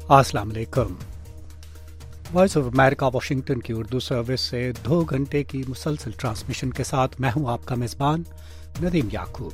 अस्सलाम वालेकुम। Voice of America Washington की उर्दू सर्विस से 2 घंटे की मुसलसल ट्रांसमिशन के साथ मैं हूं आपका मेज़बान नदीम याकूब।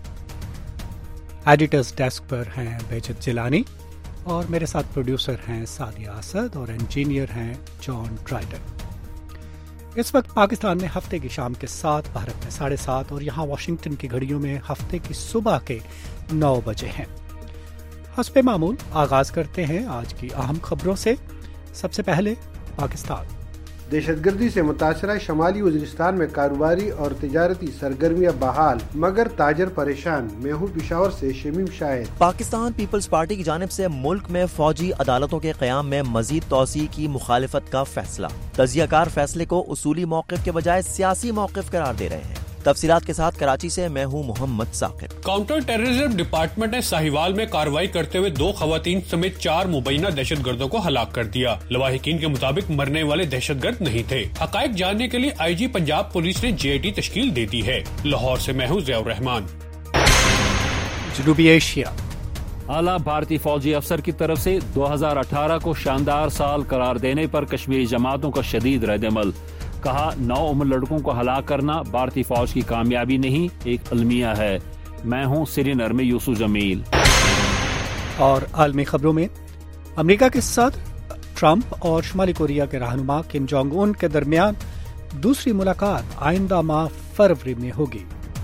एडिटर्स डेस्क पर हैं बेजत जिलानी और मेरे साथ प्रोड्यूसर हैं सादिया असद और इंजीनियर हैं जॉन ड्राइडन। इस वक्त पाकिस्तान में हफ्ते की शाम के 7, भारत में 7:30 और यहाँ वाशिंगटन की घड़ियों में हफ्ते की सुबह के 9 बजे हैं। हस्बे मामूल आगाज करते हैं आज की अहम खबरों से। सबसे पहले पाकिस्तान। दहशतगर्दी से मुतासरा शमाली वज़ीरिस्तान में कारोबारी और तिजारती सरगर्मियां बहाल, मगर ताजर परेशान। मैं हूँ पिशावर से शमीम शाहिद। पाकिस्तान पीपल्स पार्टी की जानिब से मुल्क में फौजी अदालतों के क़याम में मजीद तोसी की मुखालिफत का फैसला। तजियाकार फैसले को उसूली मौक़िफ़ के बजाय सियासी मौक़िफ़ करार दे रहे हैं। तफसीलात के साथ कराची से मैं हूँ Mohammad Saqib. Counter terrorism department ने साहिवाल में कार्रवाई करते हुए 2 खवातीन समेत 4 मुबैना दहशतगर्दों को हलाक कर दिया। लवाहिकीन के मुताबिक मरने वाले दहशतगर्द नहीं थे। हकायक जानने के लिए आईजी पंजाब पुलिस ने JIT तश्कील दे दी है। लाहौर से मैं हूँ ज़ियाउर रहमान। जनूबी एशिया। आला भारतीय फौजी अफसर की तरफ से 2018 को शानदार साल करार देने पर कश्मीरी जमातों का शदीद रद्द-ए-अमल। कहा 9 उम्र लड़कों को हलाक करना भारतीय फौज की कामयाबी नहीं, एक अलमिया है। मैं हूं श्रीनगर में यूसुफ जमील। और आलमी खबरों में अमेरिका के सदर ट्रंप और शुमाली कोरिया के रहनुमा किम जोंग उन के दरमियान दूसरी मुलाकात आइंदा माह फरवरी में होगी।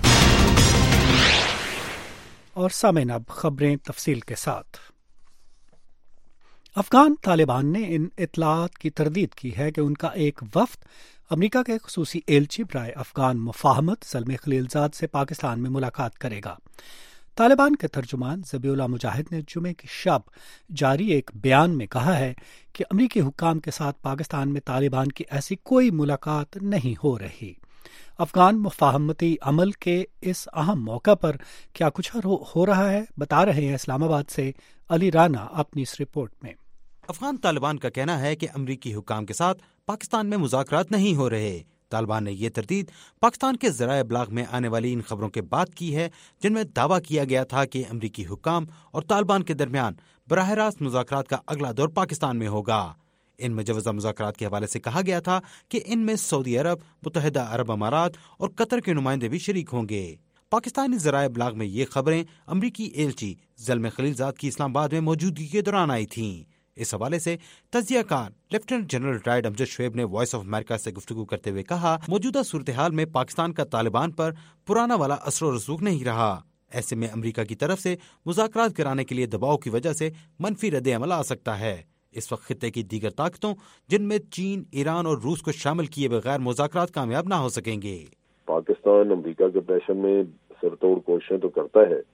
और सामईन अब खबरें तफसील के साथ। अफगान तालिबान ने इन इतलात की तरदीद की है कि उनका एक वफ्द अमेरिका के खुसूसी एलची बराए अफगान मुफाहमत ज़ल्मे खलीलजाद से पाकिस्तान में मुलाकात करेगा। तालिबान के तर्जुमान ज़बीउल्लाह मुजाहिद ने जुमे की शब जारी एक बयान में कहा है कि अमरीकी हुक्काम के साथ पाकिस्तान में तालिबान की ऐसी कोई मुलाकात नहीं हो रही। अफगान मुफाहमती अमल के इस अहम मौका पर क्या कुछ हो रहा है, बता रहे हैं इस्लामाबाद से अली राना अपनी इस रिपोर्ट में। अफगान तालिबान का कहना है कि अमरीकी हुक्काम के साथ पाकिस्तान में मुज़ाकरात नहीं हो रहे। तालिबान ने यह तरदीद पाकिस्तान के ज़राए इब्लाग में आने वाली इन खबरों के बाद की है जिनमें दावा किया गया था कि अमरीकी हुक्काम और तालिबान के दरमियान बराह रास्त मुज़ाकरात का अगला दौर पाकिस्तान में होगा। इन मुजवज़ा मुज़ाकरात के हवाले से कहा गया था कि इनमें सऊदी अरब, मुत्तहिदा अरब अमारात और कतर के नुमाइंदे भी शरीक होंगे। पाकिस्तानी ज़राए इब्लाग में ये खबरें अमरीकी एलची ज़ल्मे खलीलजाद की इस्लामाबाद में मौजूदगी के दौरान आई थीं। इस हवाले से तजियाकार lieutenant general retired Amjad Shoaib ने वॉइस ऑफ अमेरिका से गुफ्तगू करते हुए कहा, मौजूदा सूरत हाल में पाकिस्तान का तालिबान पर पुराना वाला असर रसूख नहीं रहा। ऐसे में अमरीका की तरफ से मुज़ाकरात कराने के लिए दबाव की वजह से मनफी रद्द अमल आ सकता है। इस वक्त खित्ते की दीगर ताकतों जिनमें चीन, ईरान और रूस को शामिल किए बगैर मुज़ाकरात कामयाब न हो सकेंगे। पाकिस्तान अमरीका के प्रेशर में सरतोड़ कोशिशें तो करता है,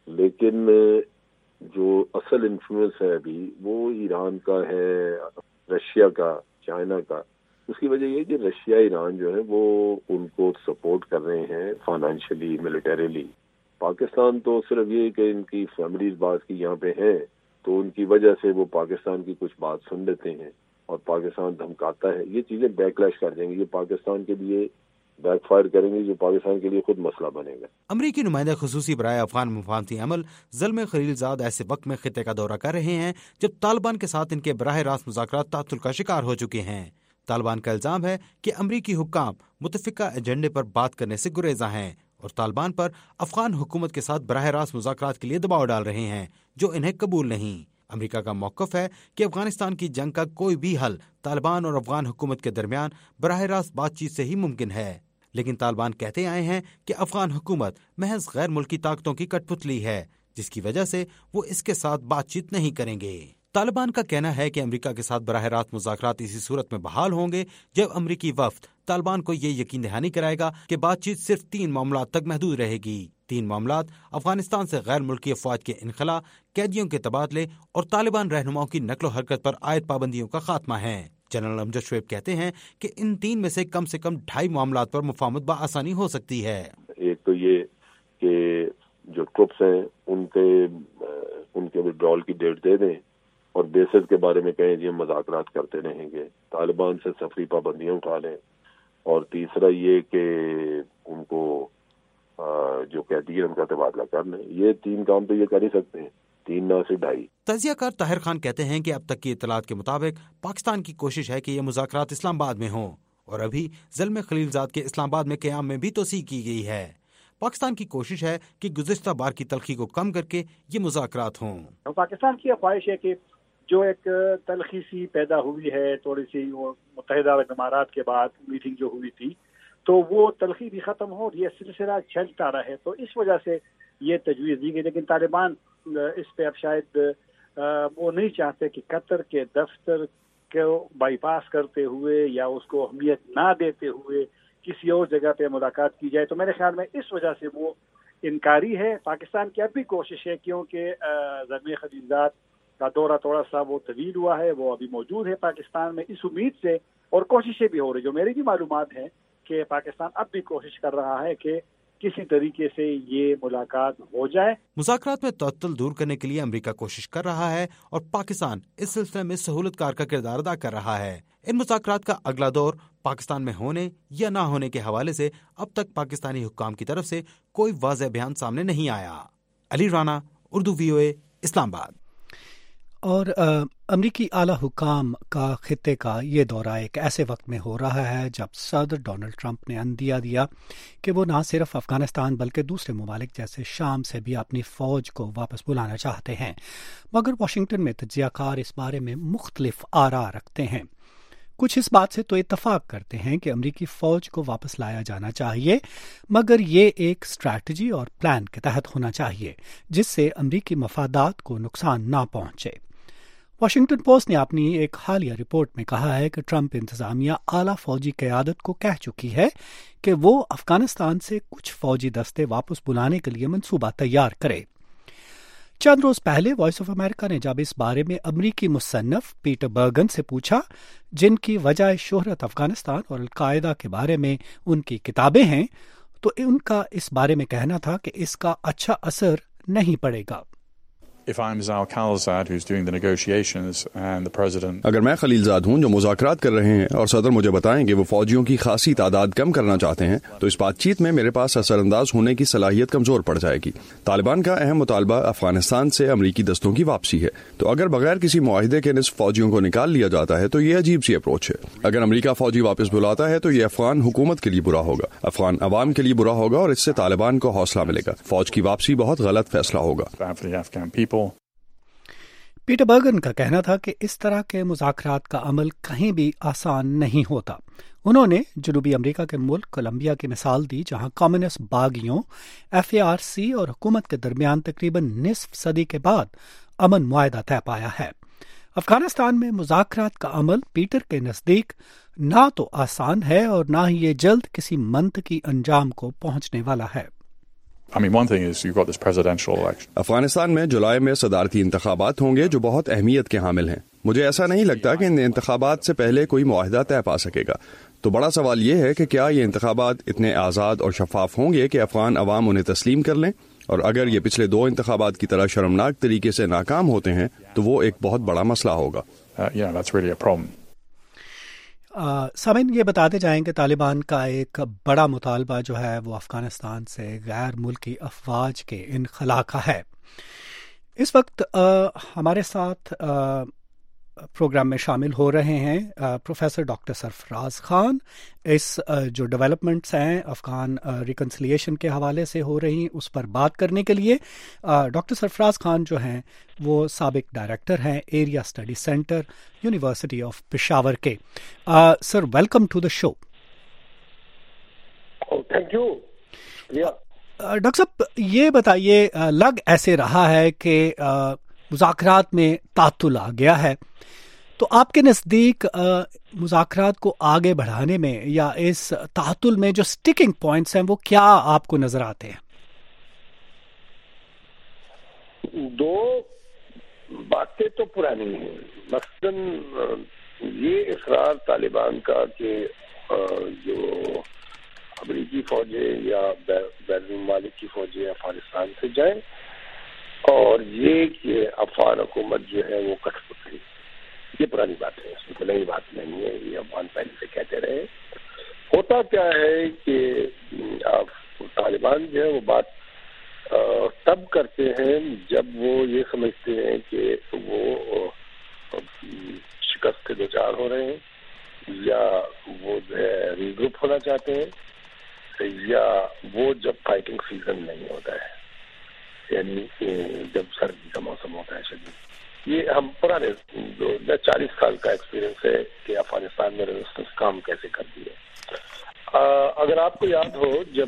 लेकिन जो असल इन्फ्लुएंस है अभी वो ईरान का है, रशिया का, चाइना का। उसकी वजह ये कि रशिया, ईरान जो है वो उनको सपोर्ट कर रहे हैं फाइनेंशियली, मिलिटरीली। पाकिस्तान तो सिर्फ ये कि इनकी फैमिलीज बात की यहाँ पे हैं, तो उनकी वजह से वो पाकिस्तान की कुछ बात सुन लेते हैं और पाकिस्तान धमकाता है। ये चीजें बैकलैश कर देंगी, ये पाकिस्तान के लिए बैकफायर करेंगे, जो पाकिस्तान के लिए खुद मसला बनेगा। अमरीकी नुमाइंदा खुसूसी बराए अफगान मुफाहमती अमल ज़ल्मे खलीलजाद ऐसे वक्त में खित्ते का दौरा कर रहे हैं जब तालिबान के साथ इनके बराह रास्त मुज़ाकरात तातुल का शिकार हो चुके हैं। तालिबान का इल्जाम है कि अमरीकी हुक्काम मुतफ़िका एजेंडे पर बात करने से गुरेज़ा हैं और तालिबान पर अफगान हुकूमत के साथ बराह रास्त मुज़ाकरात के लिए दबाव डाल रहे हैं जो इन्हें कबूल नहीं। अमरीका का मौक़िफ़ है कि अफगानिस्तान की जंग का कोई भी हल तालिबान और अफगान हुकूमत के दरमियान बराह रास्त बातचीत से ही मुमकिन है। लेकिन तालिबान कहते आए हैं कि अफगान हुकूमत महज गैर मुल्की ताकतों की कठपुतली है, जिसकी वजह से वो इसके साथ बातचीत नहीं करेंगे। तालिबान का कहना है कि अमेरिका के साथ बराह रास्त मुज़ाकरात इसी सूरत में बहाल होंगे जब अमरीकी वफ्द तालिबान को ये यकीन दहानी कराएगा कि बातचीत सिर्फ 3 मामलात तक महदूद रहेगी। 3 मामलात अफगानिस्तान से गैर मुल्की अफवाज के इनखला, कैदियों के तबादले और तालिबान रहनुमाओं की नकलो हरकत पर आयद पाबंदियों का खात्मा है। जनरल अमजद शुएब कहते हैं कि इन 3 में से कम 2.5 मामलात पर मुफाहमत बआसानी हो सकती है। एक तो ये कि जो ट्रुप्स हैं उनके विड्रॉल की डेट दे दें और बेसिस के बारे में कहें जी हम मुज़ाकरात करते रहेंगे, तालिबान से सफरी पाबंदियां उठा लें। और तीसरा ये कि उनको जो कैदी है उनका तबादला कर लें। ये 3 काम तो ये कर ही सकते हैं। 3 نہ سے 2.5۔ تجزیہ کار طاہر خان کہتے ہیں کہ اب تک کی اطلاعات کے مطابق پاکستان کی کوشش ہے کہ یہ مذاکرات اسلام آباد میں ہوں، اور ابھی زلمے خلیل زاد کے اسلام آباد میں قیام میں بھی توسیع کی گئی ہے۔ پاکستان کی کوشش ہے کہ گزشتہ بار کی تلخی کو کم کر کے یہ مذاکرات ہوں۔ پاکستان کی خواہش ہے کہ جو ایک تلخی سی پیدا ہوئی ہے تھوڑی سی متحدہ عرب امارات کے بعد میٹنگ جو ہوئی تھی، تو وہ تلخی بھی ختم ہو اور یہ سلسلہ چلتا رہے، تو اس وجہ سے یہ تجویز دی گئی۔ لیکن طالبان اس پہ اب شاید وہ نہیں چاہتے کہ قطر کے دفتر کو بائی پاس کرتے ہوئے یا اس کو اہمیت نہ دیتے ہوئے کسی اور جگہ پہ ملاقات کی جائے، تو میرے خیال میں اس وجہ سے وہ انکاری ہے۔ پاکستان کی اب بھی کوشش ہے، کیونکہ زلمے خلیل زاد کا دورہ تھوڑا سا وہ طویل ہوا ہے، وہ ابھی موجود ہے پاکستان میں، اس امید سے، اور کوششیں بھی ہو رہی، جو میری بھی معلومات ہیں کہ پاکستان اب بھی کوشش کر رہا ہے کہ کسی طریقے سے یہ ملاقات ہو جائے۔ مذاکرات میں تعطل دور کرنے کے لیے امریکہ کوشش کر رہا ہے اور پاکستان اس سلسلے میں سہولت کار کا کردار ادا کر رہا ہے۔ ان مذاکرات کا اگلا دور پاکستان میں ہونے یا نہ ہونے کے حوالے سے اب تک پاکستانی حکام کی طرف سے کوئی واضح بیان سامنے نہیں آیا۔ علی رانا، اردو VOA، اسلام آباد۔ اور امریکی اعلیٰ حکام کا خطے کا یہ دورہ ایک ایسے وقت میں ہو رہا ہے جب صدر ڈونلڈ ٹرمپ نے عندیہ دیا کہ وہ نہ صرف افغانستان بلکہ دوسرے ممالک جیسے شام سے بھی اپنی فوج کو واپس بلانا چاہتے ہیں، مگر واشنگٹن میں تجزیہ کار اس بارے میں مختلف آراء رکھتے ہیں۔ کچھ اس بات سے تو اتفاق کرتے ہیں کہ امریکی فوج کو واپس لایا جانا چاہیے، مگر یہ ایک اسٹریٹجی اور پلان کے تحت ہونا چاہیے جس سے امریکی مفادات کو نقصان نہ پہنچے۔ واشنگٹن پوسٹ نے اپنی ایک حالیہ رپورٹ میں کہا ہے کہ ٹرمپ انتظامیہ اعلیٰ فوجی قیادت کو کہہ چکی ہے کہ وہ افغانستان سے کچھ فوجی دستے واپس بلانے کے لیے منصوبہ تیار کرے۔ چند روز پہلے وائس آف امریکہ نے جب اس بارے میں امریکی مصنف پیٹر برگن سے پوچھا، جن کی وجہ شہرت افغانستان اور القاعدہ کے بارے میں ان کی کتابیں ہیں، تو ان کا اس بارے میں کہنا تھا کہ اس کا اچھا اثر نہیں پڑے گا۔ اگر میں خلیل زاد ہوں جو مذاکرات کر رہے ہیں اور صدر مجھے بتائیں کہ وہ فوجیوں کی خاصی تعداد کم کرنا چاہتے ہیں، تو اس بات چیت میں میرے پاس اثر انداز ہونے کی صلاحیت کمزور پڑ جائے گی۔ طالبان کا اہم مطالبہ افغانستان سے امریکی دستوں کی واپسی ہے، تو اگر بغیر کسی معاہدے کے نصف فوجیوں کو نکال لیا جاتا ہے تو یہ عجیب سی اپروچ ہے۔ اگر امریکہ فوجی واپس بلاتا ہے تو یہ افغان حکومت کے لیے برا ہوگا، افغان عوام کے لیے برا ہوگا، اور اس سے طالبان کو حوصلہ ملے گا۔ فوج کی واپسی بہت غلط فیصلہ ہوگا۔ پیٹر برگن کا کہنا تھا کہ اس طرح کے مذاکرات کا عمل کہیں بھی آسان نہیں ہوتا۔ انہوں نے جنوبی امریکہ کے ملک کولمبیا کی مثال دی، جہاں کمیونسٹ باغیوں، FARC اور حکومت کے درمیان تقریباً نصف صدی کے بعد امن معاہدہ طے پایا ہے۔ افغانستان میں مذاکرات کا عمل پیٹر کے نزدیک نہ تو آسان ہے اور نہ ہی یہ جلد کسی منطقی انجام کو پہنچنے والا ہے۔ افغانستان میں جولائی میں صدارتی انتخابات ہوں گے جو بہت اہمیت کے حامل ہیں۔ مجھے ایسا نہیں لگتا کہ ان انتخابات سے پہلے کوئی معاہدہ طے پا سکے گا۔ تو بڑا سوال یہ ہے کہ کیا یہ انتخابات اتنے آزاد اور شفاف ہوں گے کہ افغان عوام انہیں تسلیم کر لیں، اور اگر یہ پچھلے 2 انتخابات کی طرح شرمناک طریقے سے ناکام ہوتے ہیں تو وہ ایک بہت بڑا مسئلہ ہوگا۔ سامعین، یہ بتاتے جائیں کہ طالبان کا ایک بڑا مطالبہ جو ہے وہ افغانستان سے غیر ملکی افواج کے انخلا کا ہے۔ اس وقت ہمارے ساتھ پروگرام میں شامل ہو رہے ہیں پروفیسر ڈاکٹر سرفراز خان۔ اس جو ڈیولپمنٹس ہیں افغان ریکنسلیشن کے حوالے سے ہو رہی اس پر بات کرنے کے لیے ڈاکٹر سرفراز خان جو ہیں وہ سابق ڈائریکٹر ہیں Area Study Centre, University of Peshawar کے۔ Sir, welcome to the show. Thank you. Doctor صاحب، یہ بتائیے، لگ ایسے رہا ہے کہ مذاکرات میں تعطل آ گیا ہے، تو آپ کے نزدیک مذاکرات کو آگے بڑھانے میں یا اس تعطل میں جو سٹیکنگ پوائنٹس ہیں وہ کیا آپ کو نظر آتے ہیں؟ 2 باتیں تو پرانی ہیں۔ مثلاً یہ اصرار طالبان کا کہ جو امریکی فوجیں یا بین الممالک کی فوجیں افغانستان سے جائیں، اور یہ کہ افغان حکومت جو ہے وہ کٹ پتلی، یہ پرانی بات ہے، اس میں کوئی نئی بات نہیں ہے، یہ افغان پہلے سے کہتے رہے۔ ہوتا کیا ہے کہ طالبان جو ہے وہ بات اور تب کرتے ہیں جب وہ یہ سمجھتے ہیں کہ وہ شکست کے دوچار ہو رہے ہیں، یا وہ جو ہے ری گروپ ہونا چاہتے ہیں، یا وہ جب فائٹنگ سیزن نہیں ہوتا ہے، یعنی جب سردی کا موسم ہوتا ہے شدید۔ یہ ہم پرانے 40 سال کا ایکسپیرینس ہے کہ افغانستان میں ریزسٹنس کام کیسے کرتی ہے۔ اگر آپ کو یاد ہو، جب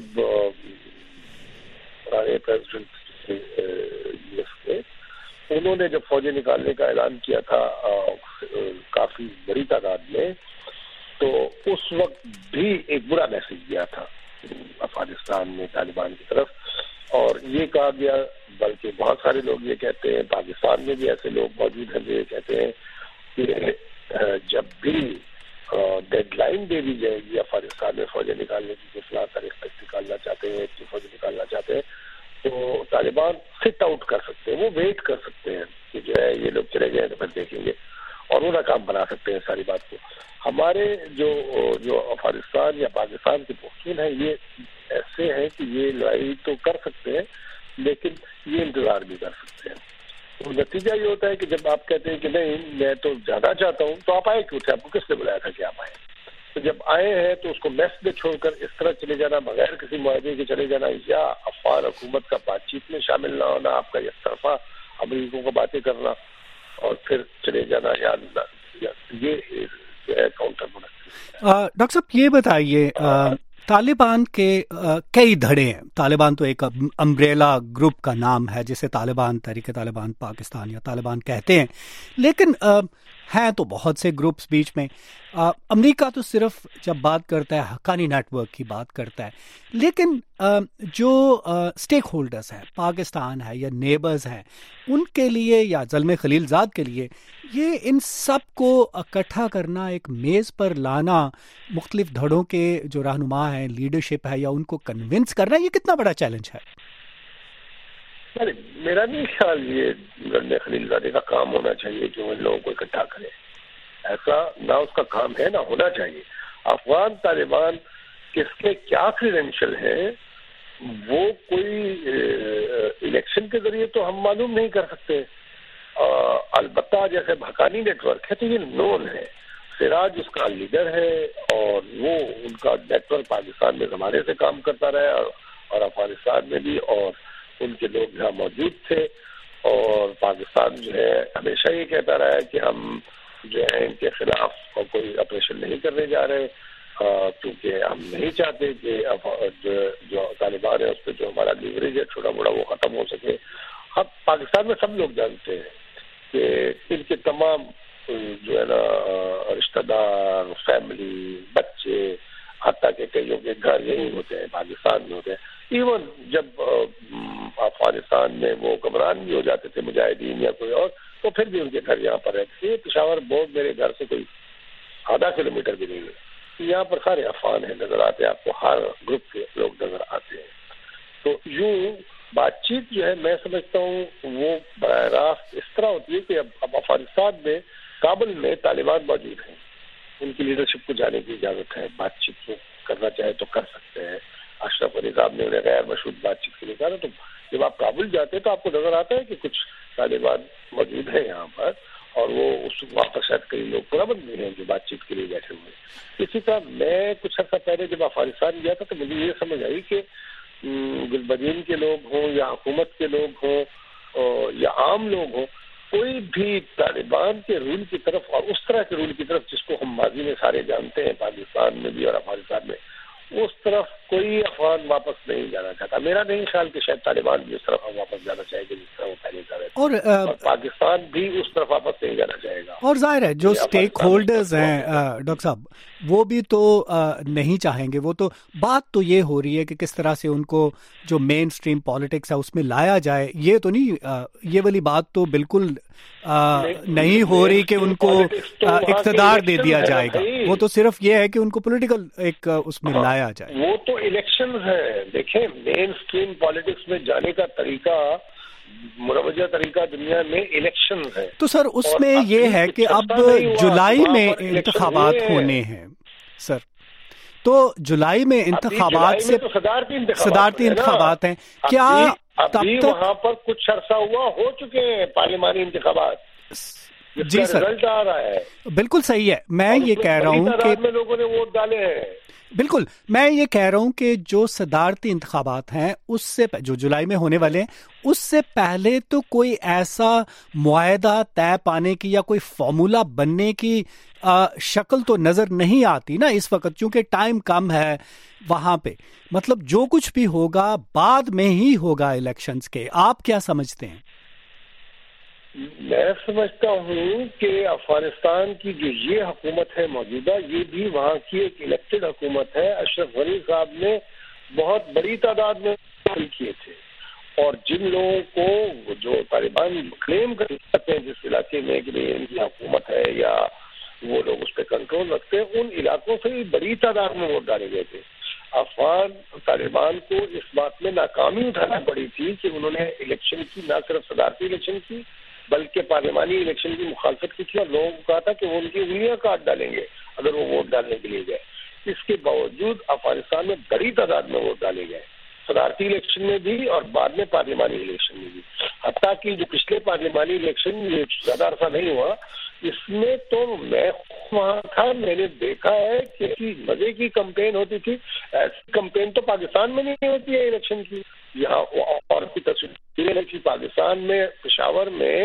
پرانے پریزیڈنٹ یو ایس کے، انہوں نے جب فوجیں نکالنے کا اعلان کیا تھا کافی بڑی تعداد میں، تو اس وقت بھی ایک برا میسج دیا تھا افغانستان میں طالبان کی طرف، اور یہ کہا گیا، بلکہ بہت سارے لوگ یہ کہتے ہیں، پاکستان میں بھی ایسے لوگ موجود ہیں جو یہ کہتے ہیں کہ جب بھی ڈیڈ لائن دے دی جائے گی افغانستان میں فوجیں نکالنے کی، فلاں تاریخ تک نکالنا چاہتے ہیں، اتنی فوجیں نکالنا چاہتے ہیں، تو طالبان سٹ آؤٹ کر سکتے ہیں، وہ ویٹ کر سکتے ہیں کہ جو ہے یہ لوگ چلے جائیں تو پھر دیکھیں گے، اور وہ ناکام بنا سکتے ہیں ساری بات کو۔ ہمارے جو افغانستان یا پاکستان کے پختون ہیں، یہ ایسے ہیں کہ یہ لڑائی تو کر سکتے ہیں، لیکن یہ انتظار بھی کر سکتے ہیں۔ تو نتیجہ یہ ہوتا ہے کہ جب آپ کہتے ہیں کہ نہیں میں تو جانا چاہتا ہوں، تو آپ آئے کیوں تھے؟ آپ کو کس نے بلایا تھا کہ آپ آئے؟ تو جب آئے ہیں تو اس کو میس میں چھوڑ کر اس طرح چلے جانا، بغیر کسی معاہدے کے چلے جانا، یا افغان حکومت کا بات چیت میں شامل نہ ہونا، آپ کا یک طرفہ امریکوں کو باتیں کرنا اور پھر چلے جانا، یہ کاؤنٹر پروڈکٹیو۔ ڈاکٹر صاحب یہ بتائیے، طالبان کے کئی دھڑے ہیں، طالبان تو ایک امبریلا گروپ کا نام ہے جسے طالبان، تحریک طالبان پاکستان یا طالبان کہتے ہیں، لیکن ہیں تو بہت سے گروپس بیچ میں۔ امریکہ تو صرف جب بات کرتا ہے حقانی نیٹ ورک کی بات کرتا ہے، لیکن جو اسٹیک ہولڈرز ہیں، پاکستان ہے یا نیبرز ہیں، ان کے لیے یا زلمے خلیل زاد کے لیے یہ ان سب کو اکٹھا کرنا، ایک میز پر لانا، مختلف دھڑوں کے جو رہنما ہیں، لیڈرشپ ہے، یا ان کو کنونس کرنا، یہ کتنا بڑا چیلنج ہے؟ میرا نہیں خیال یہ زلمے خلیل زادے کا کام ہونا چاہیے کہ وہ ان لوگوں کو اکٹھا کرے، ایسا نہ اس کا کام ہے نہ ہونا چاہیے۔ افغان طالبان کس کے کیا کریڈینشل ہیں وہ کوئی الیکشن کے ذریعے تو ہم معلوم نہیں کر سکتے، البتہ جیسے حقانی نیٹ ورک ہے تو یہ نون ہے، سراج اس کا لیڈر ہے، اور وہ ان کا نیٹ ورک پاکستان میں زمانے سے کام کرتا رہا اور افغانستان میں بھی، اور ان کے لوگ یہاں موجود تھے، اور پاکستان جو ہے ہمیشہ یہ کہتا رہا ہے کہ ہم جو ہے ان کے خلاف کوئی آپریشن نہیں کرنے جا رہے، کیونکہ ہم نہیں چاہتے کہ جو طالبان ہے اس پہ جو ہمارا لیوریج ہے چھوٹا بڑا وہ ختم ہو سکے۔ اب پاکستان میں سب لوگ جانتے ہیں کہ ان کے تمام جو ہے نا رشتہ دار، فیملی، بچے، حتیٰ کہ کئیوں کے گھر یہی ہوتے ہیں، پاکستان میں ہوتے ہیں۔ ایون جب افغانستان میں وہ حکمران بھی ہو جاتے تھے مجاہدین یا کوئی اور، تو پھر بھی ان کے گھر یہاں پر رہتے تھے۔ پشاور بورڈ میرے گھر سے کوئی آدھا کلومیٹر بھی نہیں ہے، یہاں پر سارے افغان ہیں، نظر آتے ہیں آپ کو، ہر گروپ کے لوگ نظر آتے ہیں۔ تو یوں بات چیت جو ہے میں سمجھتا ہوں وہ براہ راست اس طرح ہوتی ہے کہ اب افغانستان میں کابل میں طالبان موجود ہیں، ان کی لیڈرشپ کو جانے کی اجازت ہے، بات چیت کو کرنا چاہے تو کر سکتے ہیں۔ اشرف غنی صاحب نے انہیں غیر مشروط بات چیت کے لیے کہا، تو جب آپ کابل جاتے ہیں تو آپ کو نظر آتا ہے کہ کچھ طالبان موجود ہیں یہاں پر، اور وہ اس وہاں پر شاید کئی لوگ پرامن بھی ہیں جو بات چیت کے لیے بیٹھے ہوئے ہیں۔ اسی طرح میں کچھ عرصہ پہلے جب افغانستان گیا تھا تو مجھے یہ سمجھ آئی کہ گلبدین کے لوگ ہوں یا حکومت کے لوگ ہوں یا عام لوگ ہوں، کوئی بھی طالبان کے رول کی طرف اور اس طرح کے رول کی طرف جس کو ہم ماضی میں سارے جانتے ہیں پاکستان میں بھی اور افغانستان میں، اس طرف کوئی افغان واپس نہیں جانا چاہتا۔ میرا نہیں خیال کہ شاید طالبان بھی اس طرف واپس جانا چاہے گا جس طرح وہ پہلے جا رہے تھے، اور پاکستان بھی اس طرف واپس نہیں جانا چاہے گا۔ اور ظاہر ہے جو اسٹیک ہولڈرز ہیں ڈاکٹر صاحب وہ بھی تو نہیں چاہیں گے، وہ تو بات تو یہ ہو رہی ہے کہ کس طرح سے ان کو جو مین سٹریم پالیٹکس ہے اس میں لایا جائے، یہ تو نہیں، یہ والی بات تو بالکل نہیں ہو رہی کہ ان کو اقتدار دے دیا جائے گا، وہ تو صرف یہ ہے کہ ان کو پولیٹیکل ایک اس میں لایا جائے۔ وہ تو الیکشنز ہیں، دیکھیں مین سٹریم پالیٹکس میں جانے کا طریقہ، مروجہ طریقہ دنیا میں الیکشنز ہے۔ تو سر اس میں یہ ہے کہ اب جولائی میں انتخابات ہونے ہیں سر، تو جولائی میں انتخابات سے صدارتی انتخابات ہیں، کیا ابھی وہاں پر کچھ عرصہ ہوا ہو چکے ہیں پارلیمانی انتخابات، جی سر رزلٹ آ رہا ہے. بالکل صحیح ہے. میں یہ کہہ رہا ہوں کہ لوگوں نے ووٹ ڈالے ہیں. بالکل میں یہ کہہ رہا ہوں کہ جو صدارتی انتخابات ہیں اس سے جو جولائی میں ہونے والے ہیں اس سے پہلے تو کوئی ایسا معاہدہ طے پانے کی یا کوئی فارمولا بننے کی شکل تو نظر نہیں آتی نا اس وقت، چونکہ ٹائم کم ہے وہاں پہ. مطلب جو کچھ بھی ہوگا بعد میں ہی ہوگا الیکشنز کے. آپ کیا سمجھتے ہیں؟ میں سمجھتا ہوں کہ افغانستان کی جو یہ حکومت ہے موجودہ، یہ بھی وہاں کی ایک الیکٹڈ حکومت ہے. اشرف غنی صاحب نے بہت بڑی تعداد میں کیے تھے، اور جن لوگوں کو جو طالبان کلیم کرتے ہیں جس علاقے میں کہ ان کی حکومت ہے یا وہ لوگ اس پہ کنٹرول رکھتے ہیں، ان علاقوں سے بھی بڑی تعداد میں ووٹ ڈالے گئے تھے. افغان طالبان کو اس بات میں ناکامی اٹھانا پڑی تھی کہ انہوں نے الیکشن کی، نہ صرف صدارتی الیکشن کی بلکہ پارلیمانی الیکشن کی مخالفت کی تھی، اور لوگوں کو کہا تھا کہ وہ ان کی انگلیاں کاٹ ڈالیں گے اگر وہ ووٹ ڈالنے کے لیے گئے. اس کے باوجود افغانستان میں بڑی تعداد میں ووٹ ڈالے گئے، صدارتی الیکشن میں بھی اور بعد میں پارلیمانی الیکشن میں بھی. حتیٰ کہ جو پچھلے پارلیمانی الیکشن یہ زیادہ عرصہ نہیں ہوا، اس میں تو میں وہاں تھا، میں نے دیکھا ہے کہ مزے کی کمپین ہوتی تھی. ایسی کمپین تو پاکستان میں نہیں ہوتی ہے الیکشن کی. یہاں اور کی تصویر تھی پاکستان میں، پشاور میں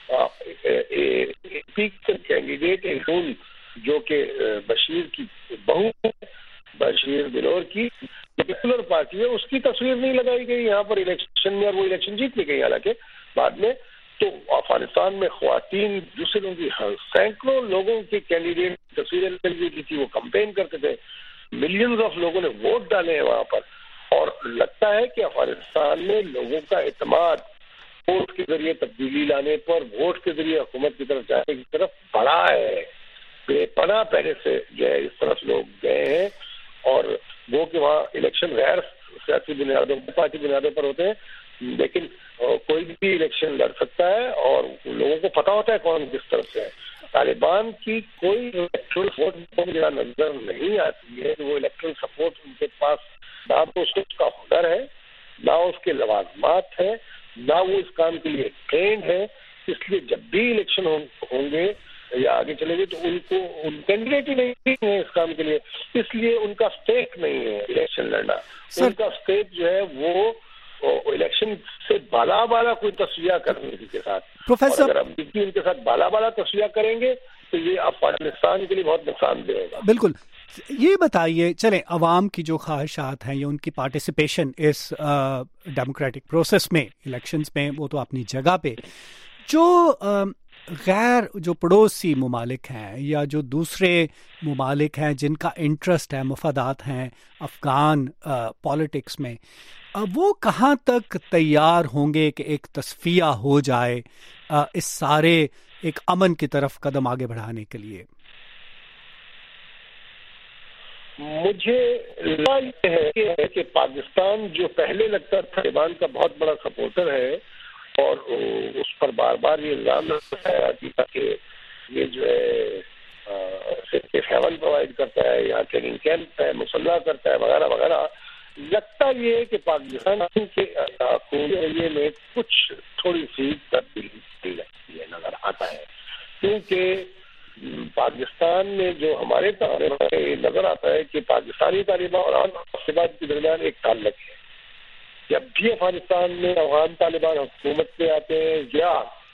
کینڈیڈیٹ جو کہ بشیر کی بہو بشیر بلور کی پاپولر پارٹی ہے، اس کی تصویر نہیں لگائی گئی یہاں پر الیکشن میں، اور وہ الیکشن جیت لی گئی حالانکہ بعد میں. تو افغانستان میں خواتین دوسروں کی سینکڑوں لوگوں کی کینڈیڈیٹ تصویریں لگی تھی، وہ کمپین کرتے تھے. ملینز آف لوگوں نے ووٹ ڈالے ہیں وہاں پر، اور لگتا ہے کہ افغانستان میں لوگوں کا اعتماد ووٹ کے ذریعے تبدیلی لانے پر، ووٹ کے ذریعے حکومت کی طرف جانے کی طرف بڑھا ہے. بے پناہ پہلے سے جو ہے اس طرف لوگ گئے ہیں، اور وہ کہ وہاں الیکشن غیر سیاسی بنیادوں پارٹی بنیادوں پر ہوتے ہیں، لیکن کوئی بھی الیکشن لڑ سکتا ہے اور لوگوں کو پتا ہوتا ہے کون کس طرف سے ہے. طالبان کی کوئی الیکٹرل سپورٹ مجھے نظر نہیں آتی ہے کہ وہ الیکٹرل سپورٹ ان کے پاس نہ تو اس کا ہنر ہے، نہ اس کے لوازمات ہیں، نہ وہ اس کام کے لیے ٹرینڈ ہے. اس لیے جب بھی الیکشن ہوں گے یا آگے چلیں گے تو ان کو ان کینڈیڈیٹ ہی نہیں ہے اس کام کے لیے، اس لیے ان کا اسٹیک نہیں ہے الیکشن لڑنا. ان کا اسٹیک جو ہے وہ الیکشن سے بالا کوئی تصویہ کرنے کے ساتھ. پروفیسر اگر امریکی ان کے ساتھ بالا تصویہ کریں گے تو یہ افغانستان کے لیے بہت نقصان دہ ہوگا. بالکل. یہ بتائیے، چلیں عوام کی جو خواہشات ہیں یا ان کی پارٹیسپیشن اس ڈیموکریٹک پروسیس میں الیکشنز میں، وہ تو اپنی جگہ پہ، جو غیر جو پڑوسی ممالک ہیں یا جو دوسرے ممالک ہیں جن کا انٹرسٹ ہے، مفادات ہیں افغان پالیٹکس میں، وہ کہاں تک تیار ہوں گے کہ ایک تصفیہ ہو جائے اس سارے ایک امن کی طرف قدم آگے بڑھانے کے لیے؟ مجھے یہ ہے کہ پاکستان جو پہلے لگتا تھا طالبان کا بہت بڑا سپورٹر ہے، اور اس پر بار بار یہ الزام لگایا کہ یہ جو ہے سیف ہیون پرووائڈ کرتا ہے، یہاں ٹریننگ کیمپ ہے، مسلح کرتا ہے وغیرہ وغیرہ. لگتا یہ ہے کہ پاکستان کے رویے میں کچھ تھوڑی سی تبدیلی لگتی ہے، نظر آتا ہے. کیونکہ پاکستان میں جو ہمارے نظر آتا ہے کہ پاکستانی طالبان اور افغان کے درمیان ایک تعلق ہے. جب بھی افغانستان میں افغان طالبان حکومت میں آتے ہیں، یا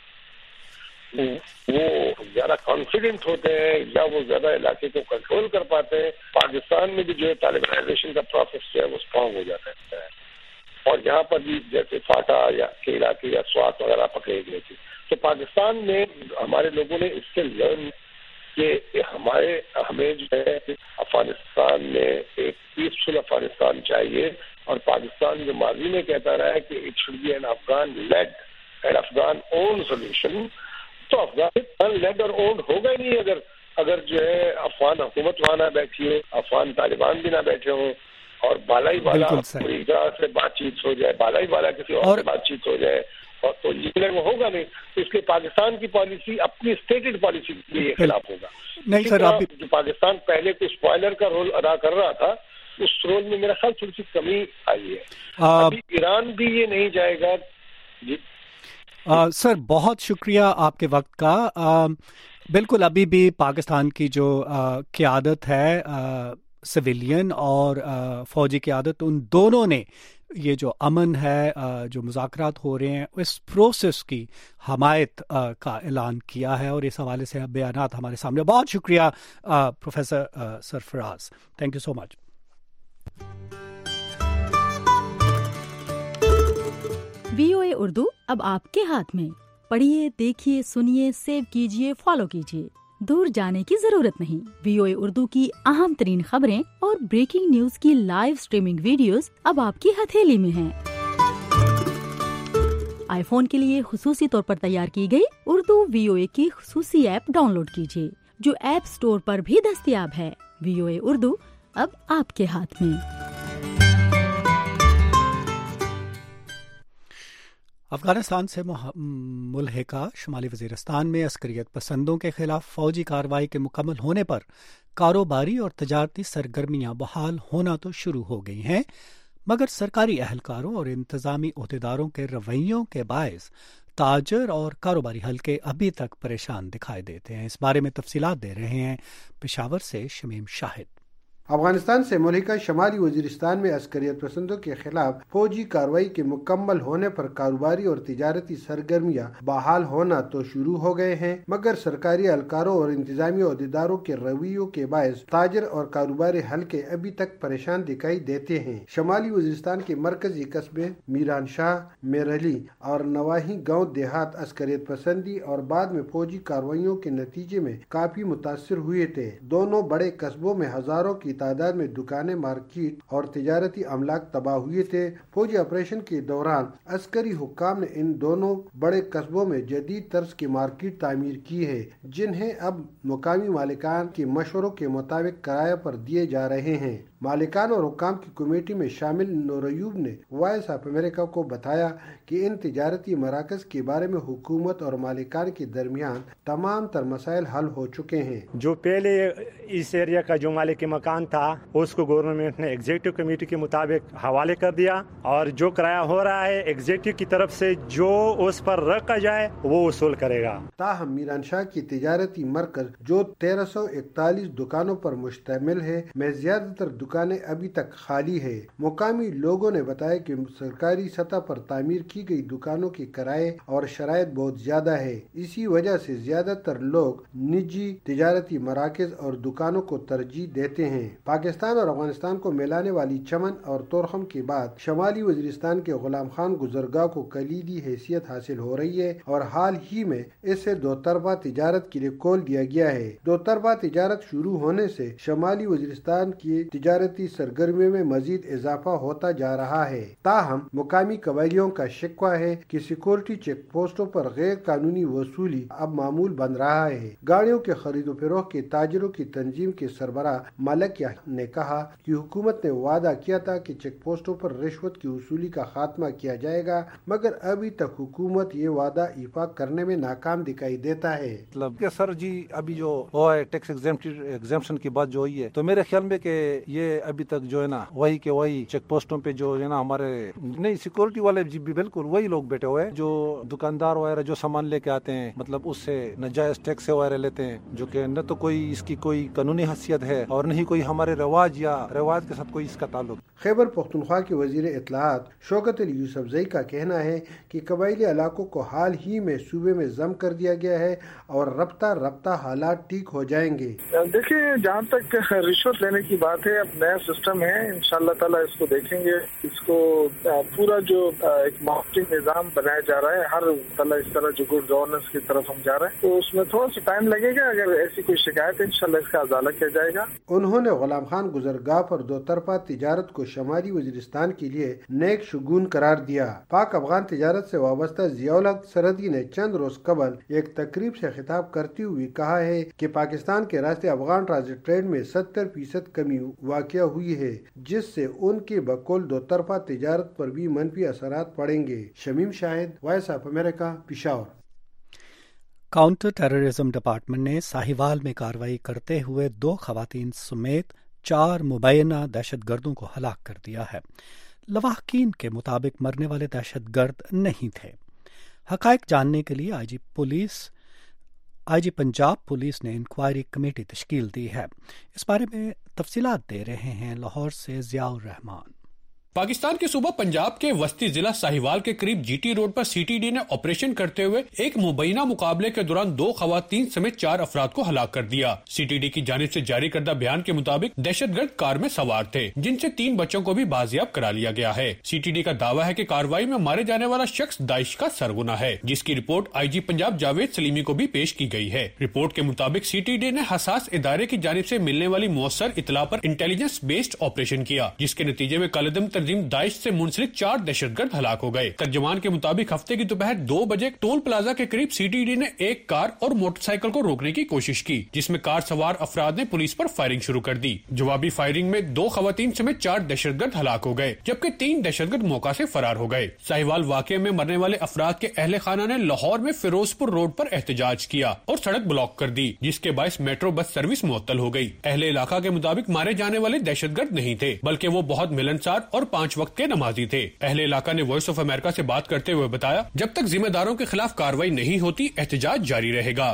وہ زیادہ کانفیڈنٹ ہوتے ہیں یا وہ زیادہ علاقے کو کنٹرول کر پاتے ہیں، پاکستان میں بھی جو ہے طالبانائزیشن کا پروسیس جو ہے وہ اسٹرانگ ہو جاتا ہے. اور یہاں پر بھی جیسے فاٹا یا کے علاقے یا سوات وغیرہ پکڑے گئے تھے، تو پاکستان میں ہمارے لوگوں نے اس سے لرن کہ ہمیں جو ہے افغانستان میں ایک پیسفل افغانستان چاہیے. اور پاکستان جو ماضی میں کہتا رہا ہے کہ it should be an Afghan led and Afghan own solution, تو افغانستان لیڈ اور اون ہوگا ہی نہیں اگر جو ہے افغان حکومت وہاں نہ بیٹھی ہو، افغان طالبان بھی نہ بیٹھے ہوں، اور بالا ہی بالا امریکہ سے بات چیت ہو جائے، بالا ہی بالا کسی اور سے بات چیت ہو جائے، اور تو یہ وہ ہوگا نہیں. اس لیے پاکستان کی پالیسی اپنی اسٹیٹڈ پالیسی کے لیے خلاف ہوگا. نہیں سر، جو پاکستان پہلے کو اسپوائلر کا رول ادا کر رہا تھا، اس رول میں میرا خیال تھوڑی سی کمی آئی ہے. ابھی ایران بھی یہ نہیں جائے گا. جی سر بہت شکریہ آپ کے وقت کا. بالکل ابھی بھی پاکستان کی جو قیادت ہے سویلین اور فوجی قیادت، ان دونوں نے یہ جو امن ہے، جو مذاکرات ہو رہے ہیں، اس پروسیس کی حمایت کا اعلان کیا ہے، اور اس حوالے سے بیانات ہمارے سامنے. بہت شکریہ professor Sarfaraz, thank you so much. VOA Urdu اب آپ کے ہاتھ میں. پڑھیے، دیکھیے، سنیے، سیو کیجیے، فالو کیجیے. دور جانے کی ضرورت نہیں. VOA اردو کی اہم ترین خبریں اور بریکنگ نیوز کی لائیو سٹریمنگ ویڈیوز اب آپ کی ہتھیلی میں ہیں. آئی فون کے لیے خصوصی طور پر تیار کی گئی اردو VOA کی خصوصی ایپ ڈاؤن لوڈ کیجیے، جو ایپ سٹور پر بھی دستیاب ہے. VOA اردو اب آپ کے ہاتھ میں. افغانستان سے ملحقہ شمالی وزیرستان میں عسکریت پسندوں کے خلاف فوجی کارروائی کے مکمل ہونے پر کاروباری اور تجارتی سرگرمیاں بحال ہونا تو شروع ہو گئی ہیں، مگر سرکاری اہلکاروں اور انتظامی عہدیداروں کے رویوں کے باعث تاجر اور کاروباری حلقے ابھی تک پریشان دکھائی دیتے ہیں. اس بارے میں تفصیلات دے رہے ہیں پشاور سے شمیم شاہد. افغانستان سے ملحقہ شمالی وزیرستان میں عسکریت پسندوں کے خلاف فوجی کارروائی کے مکمل ہونے پر کاروباری اور تجارتی سرگرمیاں بحال ہونا تو شروع ہو گئے ہیں، مگر سرکاری اہلکاروں اور انتظامی عہدیداروں کے رویوں کے باعث تاجر اور کاروباری حلقے ابھی تک پریشان دکھائی دیتے ہیں. شمالی وزیرستان کے مرکزی قصبے میران شاہ، میرعلی اور نواحی گاؤں دیہات عسکریت پسندی اور بعد میں فوجی کارروائیوں کے نتیجے میں کافی متاثر ہوئے تھے. دونوں بڑے قصبوں میں ہزاروں کی تعداد میں دکانیں، مارکیٹ اور تجارتی املاک تباہ ہوئے تھے. فوجی آپریشن کے دوران عسکری حکام نے ان دونوں بڑے قصبوں میں جدید طرز کی مارکیٹ تعمیر کی ہے، جنہیں اب مقامی مالکان کے مشوروں کے مطابق کرایہ پر دیے جا رہے ہیں. مالکان اور حکام کی کمیٹی میں شامل نور ایوب نے وائس آف امریکہ کو بتایا کہ ان تجارتی مراکز کے بارے میں حکومت اور مالکان کے درمیان تمام تر مسائل حل ہو چکے ہیں. جو پہلے اس ایریا کا جو مالک مکان تھا اس کو گورنمنٹ نے ایگزیکٹو کمیٹی کے مطابق حوالے کر دیا، اور جو کرایہ ہو رہا ہے ایگزیکٹو کی طرف سے جو اس پر رکھا جائے وہ وصول کرے گا. تاہم میران شاہ کی تجارتی مرکز جو 1341 دکانوں پر مشتمل ہے میں زیادہ تر دکانیں ابھی تک خالی ہے. مقامی لوگوں نے بتایا کہ سرکاری سطح پر تعمیر کی گئی دکانوں کے کرائے اور شرائط بہت زیادہ ہے. اسی وجہ سے زیادہ تر لوگ نجی تجارتی مراکز اور دکانوں کو ترجیح دیتے ہیں. پاکستان اور افغانستان کو ملانے والی چمن اور تورخم کے بعد شمالی وزیرستان کے غلام خان گزرگاہ کو کلیدی حیثیت حاصل ہو رہی ہے، اور حال ہی میں اسے دو طرفہ تجارت کے لیے کھول دیا گیا ہے. دو طرفہ تجارت شروع ہونے سے شمالی وزیرستان کی تجارتی سرگرمیوں میں مزید اضافہ ہوتا جا رہا ہے. تاہم مقامی قبائلیوں کا شکوہ ہے کہ سیکورٹی چیک پوسٹوں پر غیر قانونی وصولی اب معمول بن رہا ہے. گاڑیوں کے خرید و فروخت کے تاجروں کی تنظیم کے سربراہ ملک نے کہا کہ حکومت نے وعدہ کیا تھا کہ چیک پوسٹوں پر رشوت کی وصولی کا خاتمہ کیا جائے گا، مگر ابھی تک حکومت یہ وعدہ ایفا کرنے میں ناکام دکھائی دیتا ہے. مطلب کہ سر جی ابھی جو ہوا ہے ٹیکس ایگزیمپشن کی بات جو ہوئی ہے، تو میرے خیال میں کہ یہ ابھی تک جو ہے نا وہی کے وہی چیک پوسٹوں پہ جو ہے نا ہمارے نہیں سیکورٹی والے جی بھی بالکل وہی لوگ بیٹھے ہوئے ہیں، جو دکاندار وغیرہ جو سامان لے کے آتے ہیں مطلب اس سے ناجائز ٹیکس وغیرہ لیتے ہیں، جو کہ نہ تو کوئی اس کی کوئی قانونی حیثیت ہے اور نہیں کوئی ہمارے رواج یا رواج کے ساتھ کوئی اس کا تعلق. خیبر پختونخوا کے وزیر اطلاعات شوکت علی یوسفزئی کا کہنا ہے کہ قبائلی علاقوں کو حال ہی میں صوبے میں ضم کر دیا گیا ہے اور رفتہ حالات ٹھیک ہو جائیں گے. دیکھیں جہاں تک رشوت لینے کی بات ہے، اب نیا سسٹم ہے، انشاءاللہ تعالیٰ اس کو دیکھیں گے. اس کو پورا جو ایک مانیٹرنگ نظام بنایا جا رہا ہے، ہر اس طرح جو گڈ گورننس کی طرف ہم جا رہے ہیں، تو اس میں تھوڑا سا ٹائم لگے گا. اگر ایسی کوئی شکایت ہے انشاءاللہ اس کا ازالہ کیا جائے گا. انہوں نے غلام خان گزرگاہ پر دو طرفہ تجارت کو شمالی وزیرستان کے لیے نیک شگون قرار دیا. پاک افغان تجارت سے وابستہ ضیاء الحق سرحدی نے چند روز قبل ایک تقریب سے خطاب کرتے ہوئے کہا ہے کہ پاکستان کے راستے افغان ٹرانزٹ ٹریڈ میں 70% کمی واقع ہوئی ہے، جس سے ان کے بقول دو طرفہ تجارت پر بھی منفی اثرات پڑیں گے. Shamim Shahid, Voice of America, Peshawar. Counter terrorism department نے ساہیوال میں کارروائی کرتے ہوئے 2 خواتین سمیت 4 مبینہ دہشت گردوں کو ہلاک کر دیا ہے۔ لواحقین کے مطابق مرنے والے دہشت گرد نہیں تھے۔ حقائق جاننے کے لیے آئی جی پنجاب پولیس نے انکوائری کمیٹی تشکیل دی ہے۔ اس بارے میں تفصیلات دے رہے ہیں لاہور سے ضیاء الرحمان۔ پاکستان کے صوبہ پنجاب کے وسطی ضلع ساہیوال کے قریب جی ٹی روڈ پر سی ٹی ڈی نے آپریشن کرتے ہوئے ایک مبینہ مقابلے کے دوران 2 خواتین سمیت 4 افراد کو ہلاک کر دیا۔ سی ٹی ڈی کی جانب سے جاری کردہ بیان کے مطابق دہشت گرد کار میں سوار تھے، جن سے 3 بچوں کو بھی بازیاب کرا لیا گیا ہے۔ سی ٹی ڈی کا دعویٰ ہے کہ کارروائی میں مارے جانے والا شخص داعش کا سرغنہ ہے، جس کی report I G Punjab Javed Salimi کو بھی پیش کی گئی ہے۔ رپورٹ کے مطابق سی ٹی ڈی نے حساس ادارے کی جانب سے ملنے والی مؤثر اطلاع پر انٹیلیجنس بیسڈ آپریشن کیا، جس کے نتیجے میں کالعدم تنظیم داعش سے منسلک 4 دہشت گرد ہلاک ہو گئے۔ ترجمان کے مطابق ہفتے کی دوپہر 2 بجے ٹول پلازا کے قریب سی ٹی ڈی نے ایک کار اور موٹر سائیکل کو روکنے کی کوشش کی، جس میں کار سوار افراد نے پولیس پر فائرنگ شروع کر دی۔ جوابی فائرنگ میں 2 خواتین سمیت 4 دہشت گرد ہلاک ہو گئے، جبکہ 3 دہشت گرد موقع سے فرار ہو گئے۔ ساہیوال واقعے میں مرنے والے افراد کے اہل خانہ نے لاہور میں فیروز پور روڈ پر احتجاج کیا اور سڑک بلاک کر دی، جس کے باعث میٹرو بس سروس معطل ہو گئی۔ اہل علاقہ کے مطابق مارے جانے والے دہشت گرد نہیں تھے، بلکہ وہ بہت ملنسار اور 5 وقت کے نمازی تھے۔ اہل علاقہ نے وائس آف امریکہ سے بات کرتے ہوئے بتایا، جب تک ذمہ داروں کے خلاف کارروائی نہیں ہوتی احتجاج جاری رہے گا۔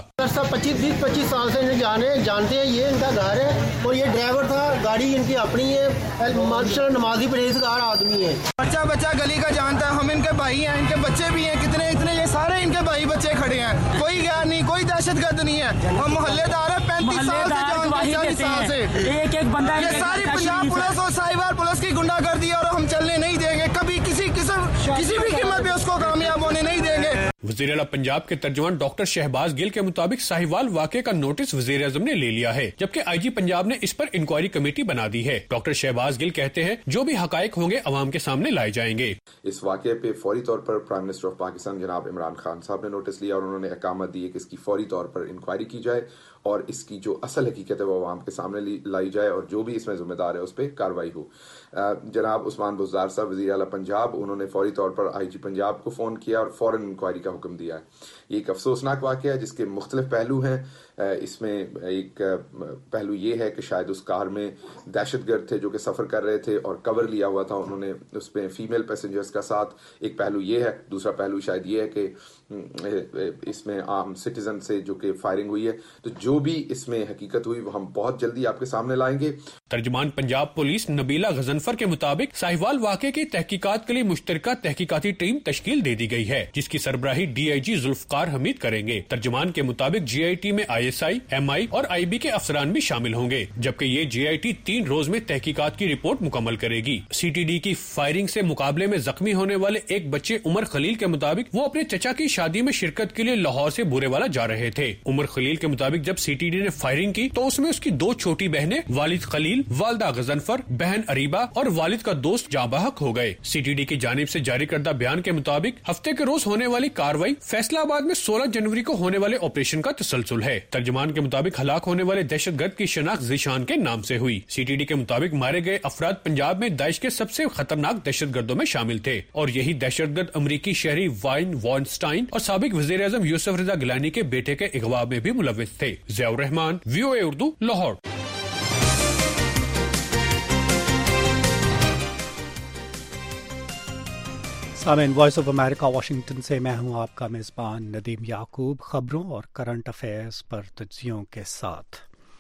25 سال سے جانتے ہیں، یہ ان کا گھر ہے اور یہ ڈرائیور تھا، گاڑی ان کی اپنی ہے، ماشاءاللہ نمازی پرہیزگار آدمی ہے۔ بچہ گلی کا جانتا ہے، ہم ان کے بھائی ہیں، ان کے بچے بھی ہیں، کتنے یہ سارے ان کے بھائی بچے کھڑے ہیں، کوئی غیر نہیں، کوئی دہشت گرد نہیں ہے، ہم محلے دار ہیں، 35 سال سے جانتے ہیں، 40 سال سے ایک بندہ، یہ ساری پنجاب پولیس اور ساہیوال پولیس کی گنڈا گردی اور ہم چلنے نہیں دیں گے، کبھی کسی بھی قیمت پہ اس کو کامیاب ہونے نہیں دیں گے۔ وزیر اعلیٰ پنجاب کے ترجمان ڈاکٹر شہباز گل کے مطابق ساہیوال واقعے کا نوٹس وزیر اعظم نے لے لیا ہے، جبکہ آئی جی پنجاب نے اس پر انکوائری کمیٹی بنا دی ہے۔ ڈاکٹر شہباز گل کہتے ہیں جو بھی حقائق ہوں گے عوام کے سامنے لائے جائیں گے۔ اس واقعے پہ فوری طور پر پرائم منسٹر آف پاکستان جناب عمران خان صاحب نے نوٹس لیا اور انہوں نے احکامات دیے کہ اس کی فوری طور پر انکوائری کی جائے اور اس کی جو اصل حقیقت ہے وہ عوام کے سامنے لائی جائے اور جو بھی اس میں ذمہ دار ہے اس پہ کارروائی ہو۔ جناب عثمان بزدار صاحب وزیر اعلیٰ پنجاب، انہوں نے فوری طور پر آئی جی پنجاب کو فون کیا اور فوراً انکوائری کا حکم دیا ہے۔ یہ ایک افسوسناک واقعہ ہے جس کے مختلف پہلو ہیں۔ اس میں ایک پہلو یہ ہے کہ شاید اس کار میں دہشت گرد تھے جو کہ سفر کر رہے تھے اور کور لیا ہوا تھا انہوں نے اس پہ فیمیل پیسنجرز کا ساتھ، ایک پہلو یہ ہے۔ دوسرا پہلو شاید یہ ہے کہ اس میں عام سٹیزن سے جو کہ فائرنگ ہوئی ہے، تو جو بھی اس میں حقیقت ہوئی وہ ہم بہت جلدی آپ کے سامنے لائیں گے۔ ترجمان پنجاب پولیس نبیلہ غضنفر کے مطابق ساہیوال واقعے کی تحقیقات کے لیے مشترکہ تحقیقاتی ٹیم تشکیل دے دی گئی ہے، جس کی سربراہی ڈی آئی جی ذوالفقار حمید کریں گے۔ ترجمان کے مطابق جی آئی ٹی میں آئی ایس آئی، ایم آئی اور آئی بی کے افسران بھی شامل ہوں گے، جبکہ یہ جی آئی ٹی 3 روز میں تحقیقات کی رپورٹ مکمل کرے گی۔ سی ٹی ڈی کی فائرنگ سے مقابلے میں زخمی ہونے والے ایک بچے عمر خلیل کے مطابق وہ اپنے چچا کی شادی میں شرکت کے لیے لاہور سے بورے والا جا رہے تھے۔ عمر خلیل کے مطابق جب سی ٹی ڈی نے فائرنگ کی تو اس میں اس کی 2 چھوٹی بہنیں، والد خلیل، والدہ غضنفر، بہن اریبہ اور والد کا دوست جاں بحق ہو گئے۔ سی ٹی ڈی کی جانب سے جاری کردہ بیان کے مطابق ہفتے کے روز ہونے والی کارروائی فیصلہ آباد میں 16 جنوری کو ہونے والے آپریشن کا تسلسل ہے۔ ترجمان کے مطابق ہلاک ہونے والے دہشت گرد کی شناخت ذیشان کے نام سے ہوئی۔ سی ٹی ڈی کے مطابق مارے گئے افراد پنجاب میں داعش کے سب سے خطرناک دہشت گردوں میں شامل تھے اور یہی دہشت گرد امریکی شہری وائن وارنسٹائن اور سابق وزیر اعظم یوسف رضا گیلانی کے بیٹے کے اغوا میں بھی ملوث تھے۔ ضیاء الرحمان، وی او اے اردو، لاہور۔ سامعین، وائس آف امریکہ واشنگٹن سے میں ہوں آپ کا میزبان ندیم یعقوب، خبروں اور کرنٹ افیئرز پر تجزیوں کے ساتھ۔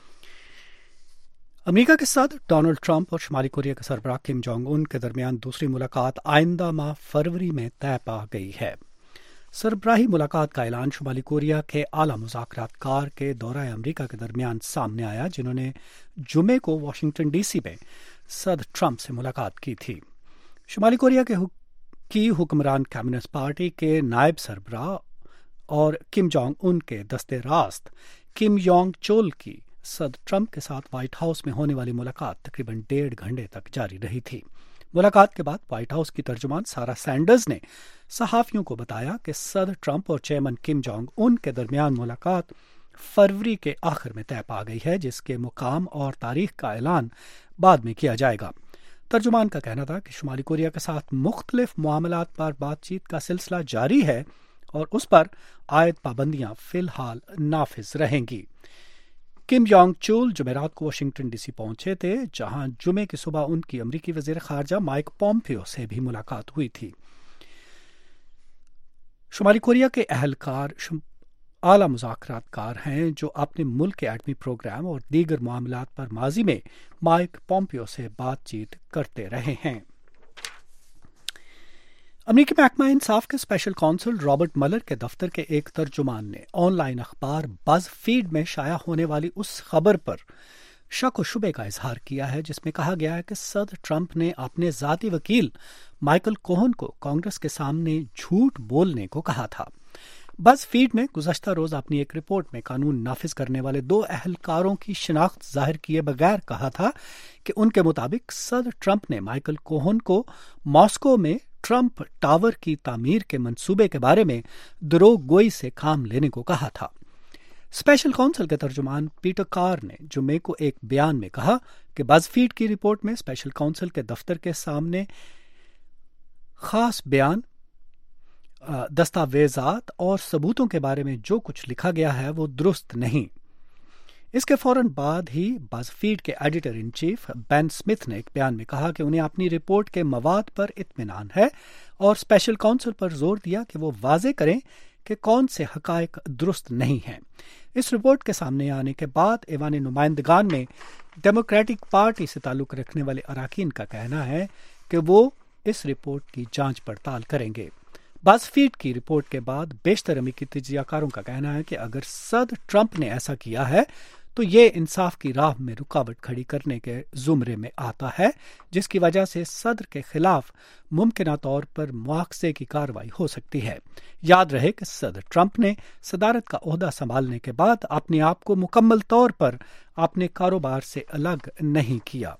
امریکہ کے صدر ڈونلڈ ٹرمپ اور شمالی کوریا کے سربراہ کم جونگ ان کے درمیان دوسری ملاقات آئندہ ماہ فروری میں طے پا گئی ہے۔ سربراہی ملاقات کا اعلان شمالی کوریا کے اعلیٰ مذاکرات کار کے دورہ امریکہ کے درمیان سامنے آیا، جنہوں نے جمعے کو واشنگٹن ڈی سی میں صدر ٹرمپ سے ملاقات کی تھی۔ شمالی کوریا کی حکمران کمیونسٹ پارٹی کے نائب سربراہ اور کم جونگ ان کے دستے راست کم یونگ چول کی صدر ٹرمپ کے ساتھ وائٹ ہاؤس میں ہونے والی ملاقات تقریباً 1.5 گھنٹے تک جاری رہی تھی۔ ملاقات کے بعد وائٹ ہاؤس کی ترجمان سارا سینڈرز نے صحافیوں کو بتایا کہ صدر ٹرمپ اور چیئرمین کم جونگ ان کے درمیان ملاقات فروری کے آخر میں طے پا گئی ہے، جس کے مقام اور تاریخ کا اعلان بعد میں کیا جائے گا۔ ترجمان کا کہنا تھا کہ شمالی کوریا کے ساتھ مختلف معاملات پر بات چیت کا سلسلہ جاری ہے اور اس پر عائد پابندیاں فی الحال نافذ رہیں گی۔ किम जोंग चुल जुमेरात को वाशिंगटन डीसी पहुंचे थे, जहां जुमे की सुबह उनकी अमरीकी वजीर खारजा माइक पॉम्पियो से भी मुलाकात हुई थी। शुमाली कोरिया के अहलकार आला मुज़ाकरातकार हैं जो अपने मुल्क के एटमी प्रोग्राम और दीगर मामलात पर माजी में माइक पॉम्पियो से बातचीत करते रहे हैं। अमरीकी महकमा इंसाफ के स्पेशल कौंसल रॉबर्ट मलर के दफ्तर के एक तर्जुमान ने ऑनलाइन अखबार बज़ फीड में शाया होने वाली उस खबर पर शक और शुबे का इजहार किया है जिसमें कहा गया है कि सदर ट्रंप ने अपने जाती वकील माइकल कोहन को कांग्रेस के सामने झूठ बोलने को कहा था। बज़ फीड ने गुज़श्ता रोज अपनी एक रिपोर्ट में कानून नाफिज करने वाले 2 अहलकारों की शिनाख्त जाहिर किए बगैर कहा था कि उनके मुताबिक सदर ट्रंप ने माइकल कोहन को मॉस्को में ट्रंप टावर की तामीर के मंसूबे के बारे में दरोगोई से काम लेने को कहा था। स्पेशल काउंसिल के तर्जुमान पीटर कार ने जुमे को एक बयान में कहा कि बज़फीड की रिपोर्ट में स्पेशल काउंसिल के दफ्तर के सामने खास बयान, दस्तावेजात और सबूतों के बारे में जो कुछ लिखा गया है वो दुरुस्त नहीं। इसके फौरन बाद ही बज़फीड के editor in chief Ben Smith ने एक बयान में कहा कि उन्हें अपनी रिपोर्ट के मवाद पर इत्मीनान है और स्पेशल काउंसिल पर जोर दिया कि वो वाजे करें कि कौन से हकायक दुरुस्त नहीं हैं। इस रिपोर्ट के सामने आने के बाद ऐवान नुमाइंदगान में डेमोक्रेटिक पार्टी से ताल्लुक रखने वाले अराकीन का कहना है कि वो इस रिपोर्ट की जांच पड़ताल करेंगे। बज़फीड की रिपोर्ट के बाद बेशतर अमरीकी तजियाकारों का कहना है कि अगर सदर ट्रंप ने ऐसा किया है तो ये इंसाफ की राह में रुकावट खड़ी करने के जुमरे में आता है, जिसकी वजह से सदर के खिलाफ मुमकिना तौर पर मुआवजे की कार्रवाई हो सकती है। याद रहे कि सदर ट्रंप ने सदारत का ओहदा संभालने के बाद अपने आप को मुकम्मल तौर पर अपने कारोबार से अलग नहीं किया।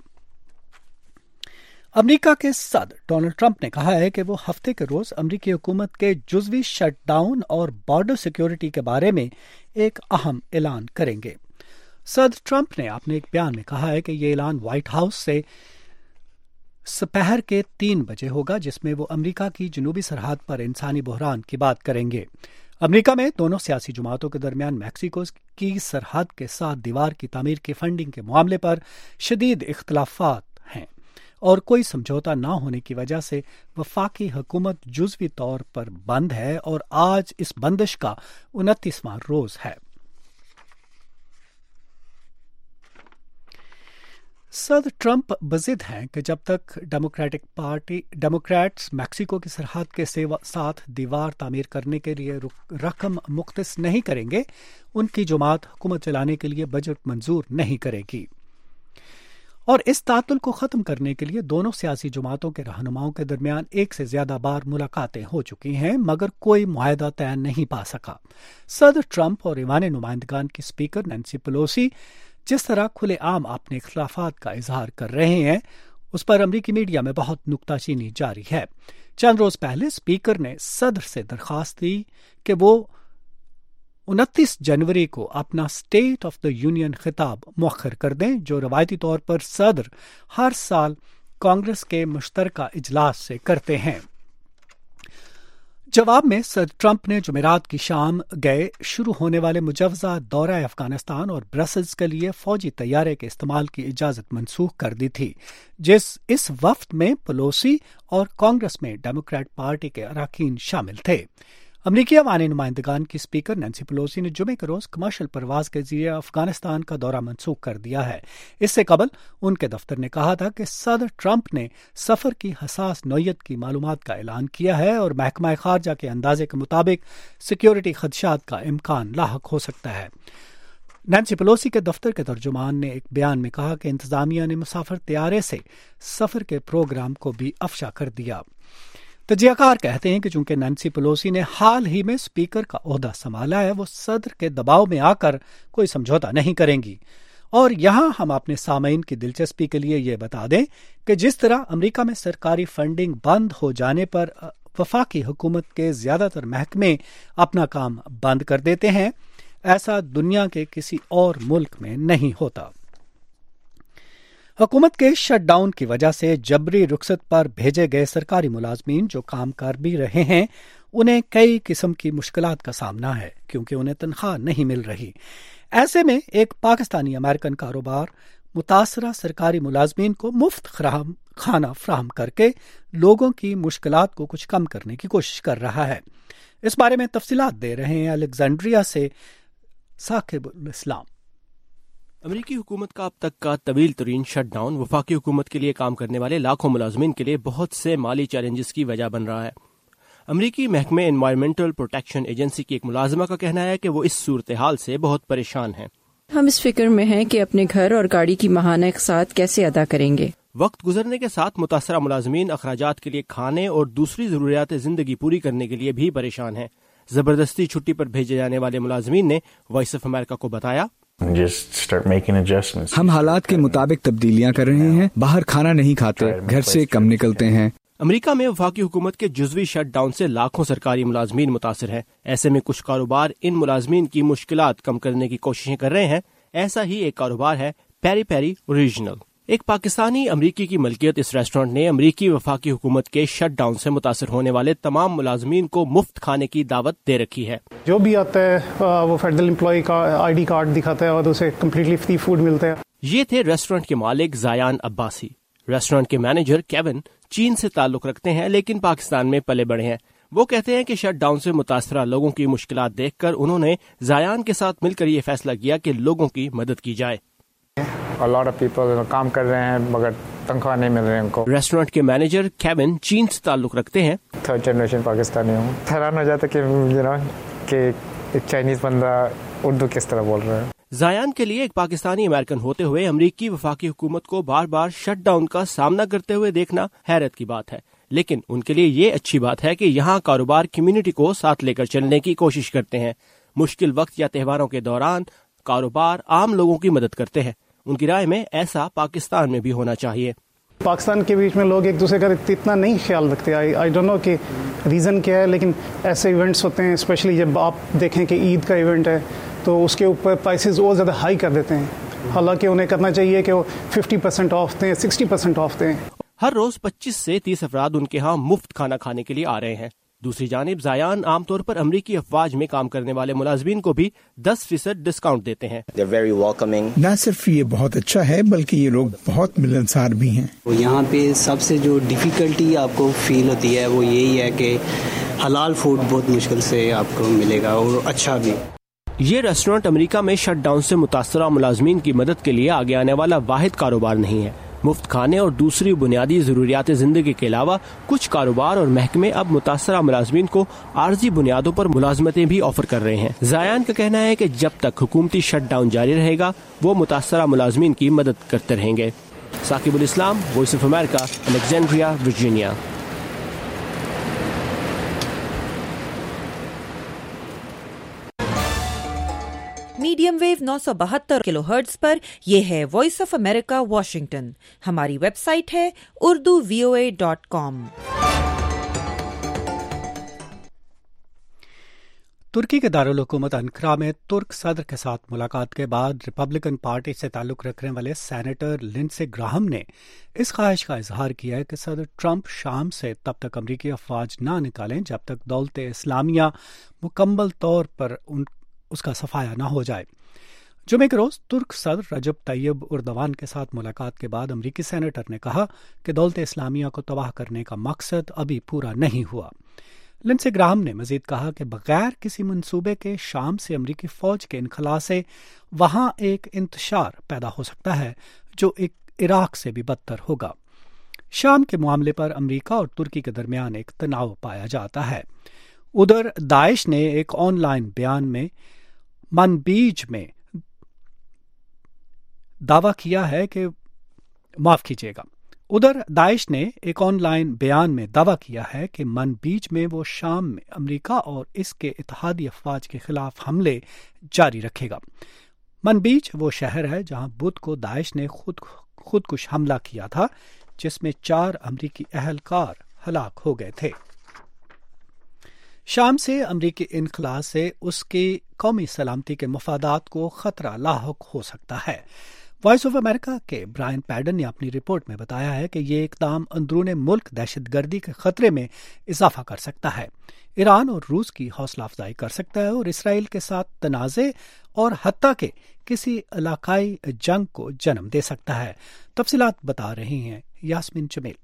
अमेरिका के सदर डोनाल्ड ट्रंप ने कहा है कि वो हफ्ते के रोज अमेरिकी हुकूमत के जुज़वी शटडाउन और बॉर्डर सिक्योरिटी के बारे में एक अहम ऐलान करेंगे। सदर ट्रंप ने अपने एक बयान में कहा है कि ये ऐलान व्हाइट हाउस से दोपहर के 3 बजे होगा, जिसमें वो अमेरिका की जनूबी सरहद पर इंसानी बहरान की बात करेंगे। अमेरिका में दोनों सियासी जमातों के दरमियान मैक्सिको की सरहद के साथ दीवार की तामीर की फंडिंग के मामले पर शदीद इख्तलाफात हैं और कोई समझौता न होने की वजह से वफाकी हुकूमत जुज़वी तौर पर बंद है और आज इस बंदिश का 29वां रोज है। सदर ट्रंप बज़िद हैं कि जब तक डेमोक्रेट्स मैक्सिको की सरहद के साथ दीवार तामीर करने के लिए रकम मुख्तस नहीं करेंगे, उनकी जमात हुकूमत चलाने के लिए बजट मंजूर नहीं करेगी। और इस तातुल को ख़त्म करने के लिए दोनों सियासी जमातों के रहनुमाओं के दरमियान एक से ज्यादा बार मुलाकातें हो चुकी हैं, मगर कोई मुआहदा तय नहीं पा सका। सदर ट्रंप और ऐवान नुमाइंदगान की स्पीकर नैंसी पेलोसी जिस तरह खुले आम अपने इख्तलाफात का इजहार कर रहे हैं, उस पर अमरीकी मीडिया में बहुत नुक्ताचीनी जारी है। चंद रोज पहले स्पीकर ने सदर से दरखास्त दी कि वो 29 जनवरी को अपना स्टेट ऑफ द यूनियन खिताब मुअख्खर कर दें, जो रवायती तौर पर सदर हर साल कांग्रेस के मुश्तरका इजलास से करते हैं। जवाब में सदर ट्रंप ने जुमेरात की शाम गए शुरू होने वाले मुजवजा दौरा अफगानिस्तान और ब्रसल्स के लिए फौजी तैयारे के इस्तेमाल की इजाजत मनसूख कर दी थी। इस वफ्द में पेलोसी और कांग्रेस में डेमोक्रेट पार्टी के अरकान शामिल थे। अमरीकी अवानी नुमाइंदगान की स्पीकर नैंसी पेलोसी ने जुमे के रोज कमर्शियल परवाज के जरिए अफगानिस्तान का दौरा मनसूख कर दिया है। इससे कबल उनके दफ्तर ने कहा था कि सदर ट्रंप ने सफर की हसास नौयत की मालूमात का ऐलान किया है और महकमा खारजा के अंदाजे के मुताबिक सिक्योरिटी खदशात का इम्कान लाहक हो सकता है। नैंसी पेलोसी के दफ्तर के तर्जुमान ने एक बयान में कहा कि इंतजामिया ने मुसाफिर तैयारे से सफर के प्रोग्राम को भी अफशा कर दिया। तजियाकार कहते हैं कि चूंकि नैंसी पेलोसी ने हाल ही में स्पीकर का ओहदा संभाला है, वो सदर के दबाव में आकर कोई समझौता नहीं करेंगी। और यहाँ हम अपने सामईन की दिलचस्पी के लिए ये बता दें कि जिस तरह अमेरिका में सरकारी फंडिंग बंद हो जाने पर वफाकी हुकूमत के ज्यादातर महकमे अपना काम बंद कर देते हैं, ऐसा दुनिया के किसी और मुल्क में नहीं होता। हुकूमत के शटडाउन की वजह से जबरी रुखसत पर भेजे गए सरकारी मुलाजमीन जो काम कर भी रहे हैं, उन्हें कई किस्म की मुश्किलात का सामना है क्योंकि उन्हें तनख्वाह नहीं मिल रही। ایسے میں ایک پاکستانی امریکن کاروبار متاثرہ سرکاری ملازمین کو مفت کھانا فراہم کر کے لوگوں کی مشکلات کو کچھ کم کرنے کی کوشش کر رہا ہے. اس بارے میں تفصیلات دے رہے ہیں الیگزینڈریا سے ثاقب الاسلام. امریکی حکومت کا اب تک کا طویل ترین شٹ ڈاؤن وفاقی حکومت کے لیے کام کرنے والے لاکھوں ملازمین کے لیے بہت سے مالی چیلنجز کی وجہ بن رہا ہے. امریکی محکمہ انوائرمنٹل پروٹیکشن ایجنسی کی ایک ملازمہ کا کہنا ہے کہ وہ اس صورتحال سے بہت پریشان ہیں. ہم اس فکر میں ہیں کہ اپنے گھر اور گاڑی کی ماہانہ اقساط کیسے ادا کریں گے. وقت گزرنے کے ساتھ متاثرہ ملازمین اخراجات کے لیے کھانے اور دوسری ضروریات زندگی پوری کرنے کے لیے بھی پریشان ہیں. زبردستی چھٹی پر بھیجے جانے والے ملازمین نے وائس آف امریکہ کو بتایا، ہم حالات کے مطابق تبدیلیاں کر رہے ہیں، باہر کھانا نہیں کھاتے، گھر سے کم نکلتے ہیں. امریکہ میں وفاقی حکومت کے جزوی شٹ ڈاؤن سے لاکھوں سرکاری ملازمین متاثر ہیں. ایسے میں کچھ کاروبار ان ملازمین کی مشکلات کم کرنے کی کوششیں کر رہے ہیں. ایسا ہی ایک کاروبار ہے پیری پیری اوریجنل. ایک پاکستانی امریکی کی ملکیت اس ریسٹورینٹ نے امریکی وفاقی حکومت کے شٹ ڈاؤن سے متاثر ہونے والے تمام ملازمین کو مفت کھانے کی دعوت دے رکھی ہے. جو بھی آتا ہے وہ فیڈرل امپلائی کا آئی ڈی کارڈ دکھاتا ہے اور اسے کمپلیٹلی فری فوڈ ملتا ہے. یہ تھے ریسٹورینٹ کے مالک زایان عباسی. ریسٹورینٹ کے مینیجر کیون چین سے تعلق رکھتے ہیں لیکن پاکستان میں پلے بڑے ہیں. وہ کہتے ہیں کہ شٹ ڈاؤن سے متاثرہ لوگوں کی مشکلات دیکھ کر انہوں نے زایان کے ساتھ مل کر یہ فیصلہ کیا کہ لوگوں کی مدد کی جائے. A lot of people کام کر رہے ہیں مگر تنخواہ نہیں مل رہی ان کو. ریسٹورینٹ کے مینیجر کیون چین سے تعلق رکھتے ہیں. 3rd جنریشن پاکستانی ہوں. حیران ہو جاتا کہ ایک چائنیز بندہ اردو کس طرح بول رہا ہے. زایان کے لیے ایک پاکستانی امریکن ہوتے ہوئے امریکی وفاقی حکومت کو بار بار شٹ ڈاؤن کا سامنا کرتے ہوئے دیکھنا حیرت کی بات ہے. لیکن ان کے لیے یہ اچھی بات ہے کہ یہاں کاروبار کمیونٹی کو ساتھ لے کر چلنے کی کوشش کرتے ہیں. مشکل وقت یا تہواروں کے دوران کاروبار عام لوگوں کی مدد کرتے ہیں. ان کی رائے میں ایسا پاکستان میں بھی ہونا چاہیے. پاکستان کے بیچ میں لوگ ایک دوسرے کا اتنا نہیں خیال رکھتے. آئی ڈونٹ نو کہ ریزن کیا ہے، لیکن ایسے ایونٹس ہوتے ہیں اسپیشلی جب آپ دیکھیں کہ عید کا ایونٹ ہے تو اس کے اوپر پرائسز اور زیادہ ہائی کر دیتے ہیں. حالانکہ انہیں کرنا چاہیے کہ وہ 50% آف دیں، 60% آف دیں. ہر روز 25 سے 30 افراد ان کے ہاں مفت کھانا کھانے کے لیے آ رہے ہیں. دوسری جانب زایان عام طور پر امریکی افواج میں کام کرنے والے ملازمین کو بھی 10% ڈسکاؤنٹ دیتے ہیں. نہ صرف یہ بہت اچھا ہے بلکہ یہ لوگ بہت ملنسار بھی ہیں. یہاں پہ سب سے جو ڈیفیکلٹی آپ کو فیل ہوتی ہے وہ یہی ہے کہ حلال فوڈ بہت مشکل سے آپ کو ملے گا اور اچھا بھی. یہ ریسٹورینٹ امریکہ میں شٹ ڈاؤن سے متاثرہ ملازمین کی مدد کے لیے آگے آنے والا واحد کاروبار نہیں ہے. مفت کھانے اور دوسری بنیادی ضروریات زندگی کے علاوہ کچھ کاروبار اور محکمے اب متاثرہ ملازمین کو عارضی بنیادوں پر ملازمتیں بھی آفر کر رہے ہیں. زایان کا کہنا ہے کہ جب تک حکومتی شٹ ڈاؤن جاری رہے گا وہ متاثرہ ملازمین کی مدد کرتے رہیں گے. Saqib ul Islam, Voice of America, Alexandria, Virginia. Medium wave 972 kilohertz پر یہ ہے وائس آف امریکہ واشنگٹن. ہماری ویب سائٹ ہے urduvoa.com. ترکی کے دارالحکومت انقرہ میں ترک صدر کے ساتھ ملاقات کے بعد ریپبلکن پارٹی سے تعلق رکھنے والے سینیٹر لنڈسے گراہم نے اس خواہش کا اظہار کیا ہے کہ صدر ٹرمپ شام سے تب تک امریکی افواج نہ نکالیں جب تک دولت اسلامیہ مکمل طور پر اس کا صفایا نہ ہو جائے. جمعے کے روز ترک صدر رجب طیب اردوان کے ساتھ ملاقات کے بعد امریکی سینیٹر نے کہا کہ دولت اسلامیہ کو تباہ کرنے کا مقصد ابھی پورا نہیں ہوا. لنڈسے گراہم نے مزید کہا کہ بغیر کسی منصوبے کے شام سے امریکی فوج کے انخلا سے وہاں ایک انتشار پیدا ہو سکتا ہے جو عراق سے بھی بدتر ہوگا. شام کے معاملے پر امریکہ اور ترکی کے درمیان ایک تناؤ پایا جاتا ہے. ادھر داعش نے ایک آن لائن بیان میں منبیج میں دعویٰ کیا ہے کہ منبیج میں وہ شام میں امریکہ اور اس کے اتحادی افواج کے خلاف حملے جاری رکھے گا. منبیج وہ شہر ہے جہاں بدھ کو داعش نے خودکش حملہ کیا تھا جس میں 4 امریکی اہلکار ہلاک ہو گئے تھے. شام سے امریکی انخلا سے اس کی قومی سلامتی کے مفادات کو خطرہ لاحق ہو سکتا ہے. وائس آف امریکہ کے برائن پیڈن نے اپنی رپورٹ میں بتایا ہے کہ یہ اقدام اندرون ملک دہشت گردی کے خطرے میں اضافہ کر سکتا ہے، ایران اور روس کی حوصلہ افزائی کر سکتا ہے اور اسرائیل کے ساتھ تنازع اور حتیٰ کہ کسی علاقائی جنگ کو جنم دے سکتا ہے۔ تفصیلات بتا رہی ہیں یاسمین جمیل۔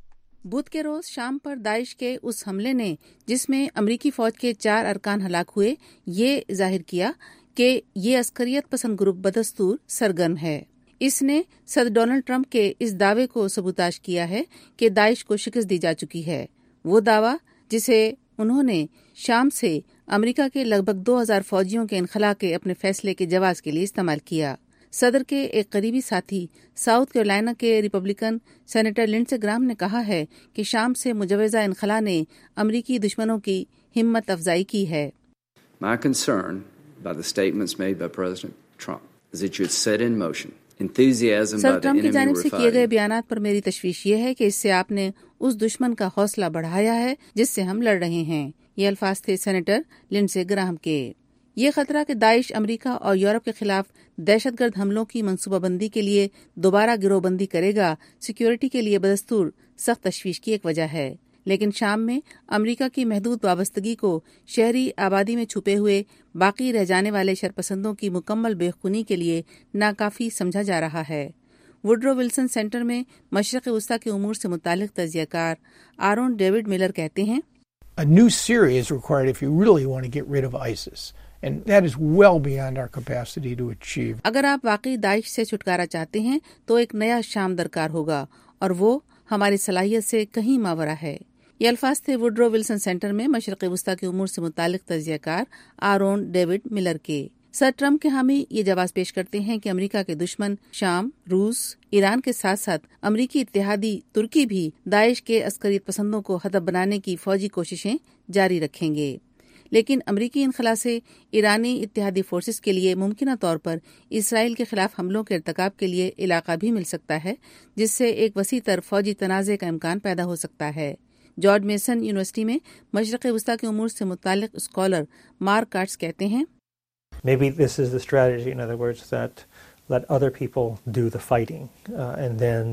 بدھ کے روز شام پر داعش کے اس حملے نے، جس میں امریکی فوج کے 4 ارکان ہلاک ہوئے، یہ ظاہر کیا کہ یہ عسکریت پسند گروپ بدستور سرگرم ہے۔ اس نے صدر ڈونلڈ ٹرمپ کے اس دعوے کو سبوتاژ کیا ہے کہ داعش کو شکست دی جا چکی ہے، وہ دعویٰ جسے انہوں نے شام سے امریکہ کے لگ بھگ 2000 فوجیوں کے انخلا کے اپنے فیصلے کے جواز کے لیے استعمال کیا۔ صدر کے ایک قریبی ساتھی ساؤتھ کیرولینا کے ریپبلکن سینیٹر لنڈسے گرام نے کہا ہے کہ شام سے مجوزہ انخلا نے امریکی دشمنوں کی ہمت افزائی کی ہے۔ My concern by the statements made by President Trump is that you had set in motion enthusiasm by صدر the ٹرمپ کی enemy جانب were سے کیے گئے fighting. بیانات پر میری تشویش یہ ہے کہ اس سے آپ نے اس دشمن کا حوصلہ بڑھایا ہے جس سے ہم لڑ رہے ہیں۔ یہ الفاظ تھے سینیٹر لنڈسے گراہم کے۔ یہ خطرہ کہ داعش امریکہ اور یورپ کے خلاف دہشت گرد حملوں کی منصوبہ بندی کے لیے دوبارہ گروہ بندی کرے گا، سیکیورٹی کے لیے بدستور سخت تشویش کی ایک وجہ ہے۔ لیکن شام میں امریکہ کی محدود وابستگی کو شہری آبادی میں چھپے ہوئے باقی رہ جانے والے شرپسندوں کی مکمل بے خونی کے لیے ناکافی سمجھا جا رہا ہے۔ وڈرو ولسن سینٹر میں مشرق وسطی کے امور سے متعلق تجزیہ کار آرون ڈیوڈ ملر کہتے ہیں، A new Syria is required if you really want to get rid of ISIS, and that is well beyond our capacity to achieve. اگر آپ واقعی داعش سے چھٹکارا چاہتے ہیں تو ایک نیا شام درکار ہوگا، اور وہ ہماری صلاحیت سے کہیں ماورا ہے۔ یہ الفاظ تھے وڈرو ولسن سینٹر میں مشرق وسطی کے امور سے متعلق تجزیہ کار آرون ڈیوڈ ملر کے۔ سر ٹرمپ کے حامی یہ جواز پیش کرتے ہیں کہ امریکہ کے دشمن شام، روس، ایران کے ساتھ ساتھ امریکی اتحادی ترکی بھی داعش کے عسکریت پسندوں کو ہدف بنانے کی فوجی کوششیں جاری رکھیں گے۔ لیکن امریکی انخلا سے ایرانی اتحادی فورسز کے لیے ممکنہ طور پر اسرائیل کے خلاف حملوں کے ارتکاب کے لیے علاقہ بھی مل سکتا ہے، جس سے ایک وسیع تر فوجی تنازع کا امکان پیدا ہو سکتا ہے۔ جارج میسن یونیورسٹی میں مشرق وسطی کے امور سے متعلق اسکالر مارک کارٹس کہتے ہیں، Maybe this is the strategy, in other words, that let other people do the fighting, and then,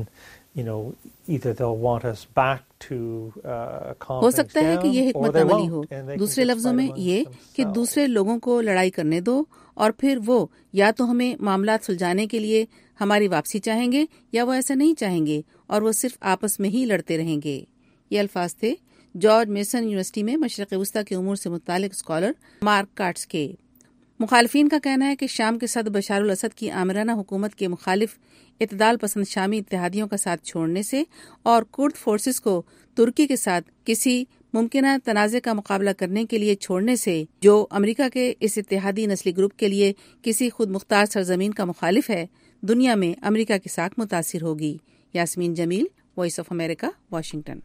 either they'll want us back to calm who things سکتا ہے کہ یہ down, or حکمت they عملی ہو۔ won't, and they can دوسرے just لفظوں fight میں amongst یہ کہ themselves. دوسرے لوگوں کو لڑائی کرنے دو، اور پھر وہ یا تو ہمیں معاملات سلجھانے کے لیے ہماری واپسی چاہیں گے یا وہ ایسا نہیں چاہیں گے اور وہ صرف آپس میں ہی لڑتے رہیں گے۔ یہ الفاظ تھے جارج میسن یونیورسٹی میں مشرق وسطی کے امور سے متعلق اسکالر مارک کارٹس کے۔ مخالفین کا کہنا ہے کہ شام کے صدر بشار الاسد کی آمرانہ حکومت کے مخالف اعتدال پسند شامی اتحادیوں کا ساتھ چھوڑنے سے اور کرد فورسز کو ترکی کے ساتھ کسی ممکنہ تنازع کا مقابلہ کرنے کے لیے چھوڑنے سے، جو امریکہ کے اس اتحادی نسلی گروپ کے لیے کسی خود مختار سرزمین کا مخالف ہے، دنیا میں امریکہ کی ساکھ متاثر ہوگی۔ Yasmeen Jamil, Voice of America, Washington.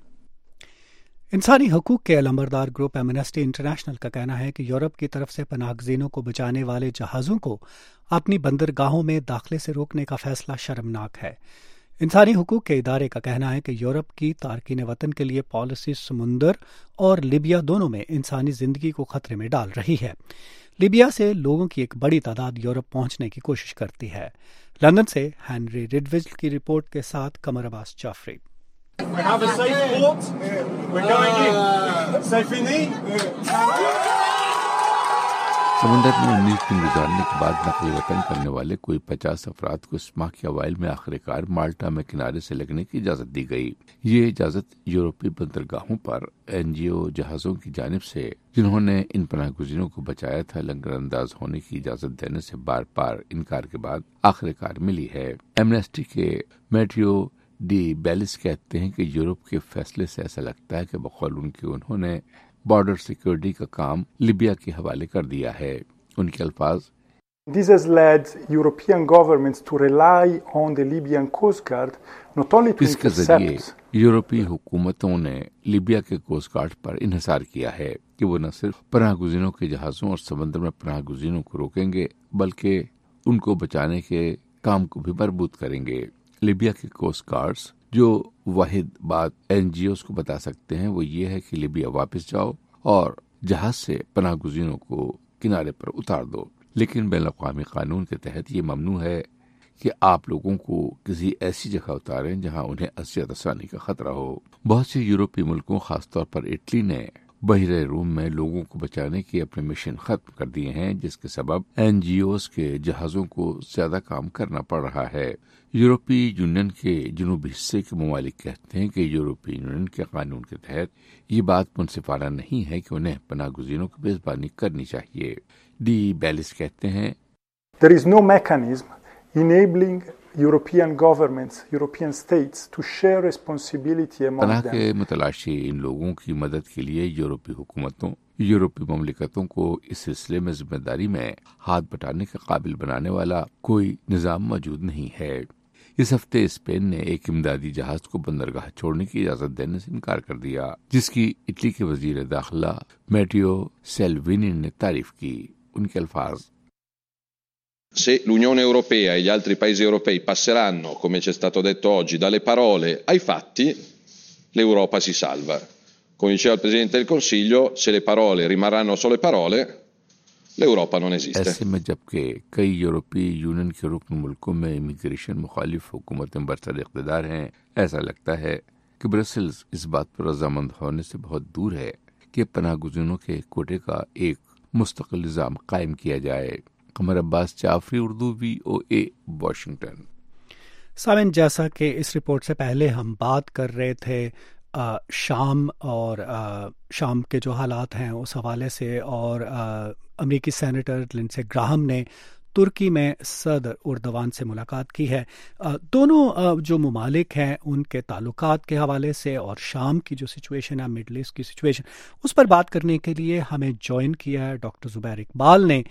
انسانی حقوق کے علمبردار گروپ ایمنسٹی انٹرنیشنل کا کہنا ہے کہ یورپ کی طرف سے پناہ گزینوں کو بچانے والے جہازوں کو اپنی بندرگاہوں میں داخلے سے روکنے کا فیصلہ شرمناک ہے۔ انسانی حقوق کے ادارے کا کہنا ہے کہ یورپ کی تارکین وطن کے لیے پالیسی سمندر اور لیبیا دونوں میں انسانی زندگی کو خطرے میں ڈال رہی ہے۔ لیبیا سے لوگوں کی ایک بڑی تعداد یورپ پہنچنے کی کوشش کرتی ہے۔ لندن سے ہینری ریڈویل کی رپورٹ کے ساتھ Qamar Abbas Jafri. We have a safe port. We're going in. Safe in سمندر میں 19 دن گزارنے کے بعد نقل وطن کرنے والے کوئی 50 افراد کو اس ماہ کے اوائل میں آخر کار مالٹا میں کنارے سے لگنے کی اجازت دی گئی۔ یہ اجازت یورپی بندرگاہوں پر NGO جہازوں کی جانب سے، جنہوں نے ان پناہ گزینوں کو بچایا تھا، لنگر انداز ہونے کی اجازت دینے سے بار بار انکار کے بعد آخر کار ملی ہے۔ ایمنسٹی کے میٹیو ڈی بیلس کہتے ہیں کہ یورپ کے فیصلے سے ایسا لگتا ہے کہ بقول ان کے انہوں نے بارڈر سیکورٹی کا کام لیبیا کے حوالے کر دیا ہے۔ ان کے الفاظ، This has led European governments to rely on the Libyan Coast Guard not only to اس کے ذریعے intercept یورپی حکومتوں نے لیبیا کے کوسٹ گارڈ پر انحصار کیا ہے کہ وہ نہ صرف پناہ گزینوں کے جہازوں اور سمندر میں پناہ گزینوں کو روکیں گے، بلکہ ان کو بچانے کے کام کو بھی مربوط کریں گے۔ لیبیا کے کوسٹ گارڈز جو واحد بات NGOs کو بتا سکتے ہیں وہ یہ ہے کہ لیبیا واپس جاؤ اور جہاز سے پناہ گزینوں کو کنارے پر اتار دو، لیکن بین الاقوامی قانون کے تحت یہ ممنوع ہے کہ آپ لوگوں کو کسی ایسی جگہ اتاریں جہاں انہیں اذیت رسانی کا خطرہ ہو۔ بہت سے یورپی ملکوں خاص طور پر اٹلی نے بحیرہ روم میں لوگوں کو بچانے کے اپنے مشن ختم کر دیے ہیں، جس کے سبب NGOs کے جہازوں کو زیادہ کام کرنا پڑ رہا ہے۔ یورپی یونین کے جنوبی حصے کے ممالک کہتے ہیں کہ یورپی یونین کے قانون کے تحت یہ بات منصفانہ نہیں ہے کہ انہیں پناہ گزینوں کی میزبانی کرنی چاہیے۔ ڈی بیلس کہتے ہیں There is no mechanism enabling European governments, European states to share responsibility among them. پناہ کے متلاشی ان لوگوں کی مدد کے لیے یورپی حکومتوں، یورپی مملکتوں کو اس سلسلے میں ذمہ داری میں ہاتھ بٹانے کے قابل بنانے والا کوئی نظام موجود نہیں ہے۔ اس ہفتے اسپین نے ایک امدادی جہاز کو بندرگاہ چھوڑنے کی اجازت دینے سے انکار کر دیا، جس کی اٹلی کے وزیر داخلہ میٹیو سیلوینی نے تعریف کی۔ ان کے الفاظ: Se l'Unione Europea e gli altri paesi europei passeranno, come ci è stato detto oggi, dalle parole ai fatti, l'Europa si salva. Come diceva il Presidente del Consiglio, se le parole rimarranno solo parole, l'Europa non esiste. ایسے میں جبکہ کئی یورپی union کے رکن ملکوں میں immigration مخالف حکومتیں برسر اقتدار ہیں، ایسا لگتا ہے کہ برسلز اس بات پر رضامند ہونے سے بہت دور ہے کہ پناہ گزینوں کے کوٹے کا ایک مستقل نظام قائم کیا جائے۔ Qamar Abbas Jafri, Urdu VOA، Washington. سامعین، جیسا کہ اس رپورٹ سے پہلے ہم بات کر رہے تھے شام اور شام کے جو حالات ہیں اس حوالے سے، اور امریکی سینیٹر لنڈسے گراہم نے ترکی میں صدر اردوان سے ملاقات کی ہے۔ دونوں جو ممالک ہیں ان کے تعلقات کے حوالے سے اور شام کی جو سچویشن ہے، مڈل ایسٹ کی سچویشن، اس پر بات کرنے کے لیے ہمیں جوائن کیا ہے ڈاکٹر زبیر اقبال نے،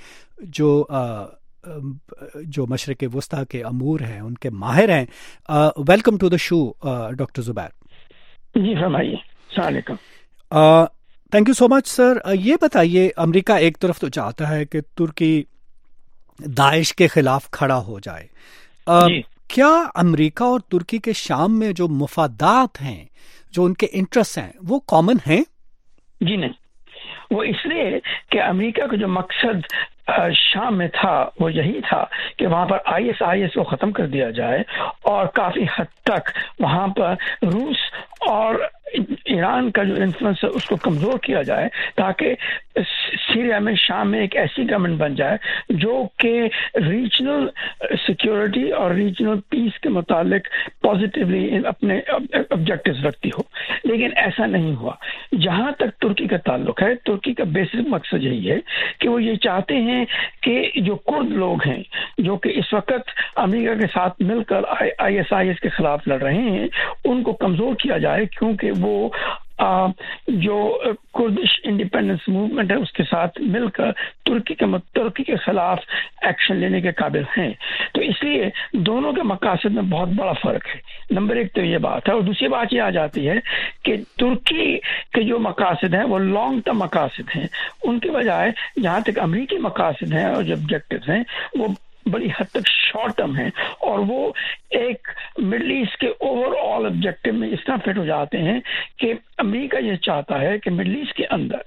جو مشرق وسطیٰ کے امور ہیں ان کے ماہر ہیں۔ Welcome to the show doctor Zubair. جی فرمائیے۔ السلام علیکم۔ Thank you so much sir. یہ بتائیے، امریکہ ایک طرف تو چاہتا ہے کہ ترکی داعش کے خلاف کھڑا ہو جائے، کیا امریکہ اور ترکی کے شام میں جو مفادات ہیں، جو ان کے انٹرسٹ ہیں، وہ کامن ہیں؟ جی نہیں، وہ اس لیے کہ امریکہ کا جو مقصد شام میں تھا وہ یہی تھا کہ وہاں پر IS کو ختم کر دیا جائے اور کافی حد تک وہاں پر روس اور ایران کا جو انفلوئنس ہے اس کو کمزور کیا جائے، تاکہ سیریا میں شام میں ایک ایسی گورنمنٹ بن جائے جو کہ ریجنل سیکیورٹی اور ریجنل پیس کے متعلق پازیٹیولی اپنے آبجیکٹیوز رکھتی ہو۔ لیکن ایسا نہیں ہوا۔ جہاں تک ترکی کا تعلق ہے، ترکی کا بیسک مقصد یہی ہے کہ وہ یہ چاہتے ہیں کہ جو کرد لوگ ہیں جو کہ اس وقت امریکہ کے ساتھ مل کر IS کے خلاف لڑ رہے ہیں، ان کو کمزور کیا جائے، کیونکہ وہ جو کردش انڈیپینڈنس موومنٹ ہے اس کے ساتھ مل کر ترکی کے خلاف ایکشن لینے کے قابل ہیں۔ تو اس لیے دونوں کے مقاصد میں بہت بڑا فرق ہے۔ نمبر ایک تو یہ بات ہے، اور دوسری بات یہ آ جاتی ہے کہ ترکی کے جو مقاصد ہیں وہ لانگ ٹرم مقاصد ہیں، ان کے بجائے جہاں تک امریکی مقاصد ہیں اور جو آبجیکٹیوز ہیں وہ بڑی حد تک شارٹ ٹرم ہیں، اور وہ ایک مڈل ایسٹ کے اوور آل آبجیکٹیو میں اس طرح فٹ ہو جاتے ہیں کہ امریکہ یہ چاہتا ہے کہ مڈل ایسٹ کے اندر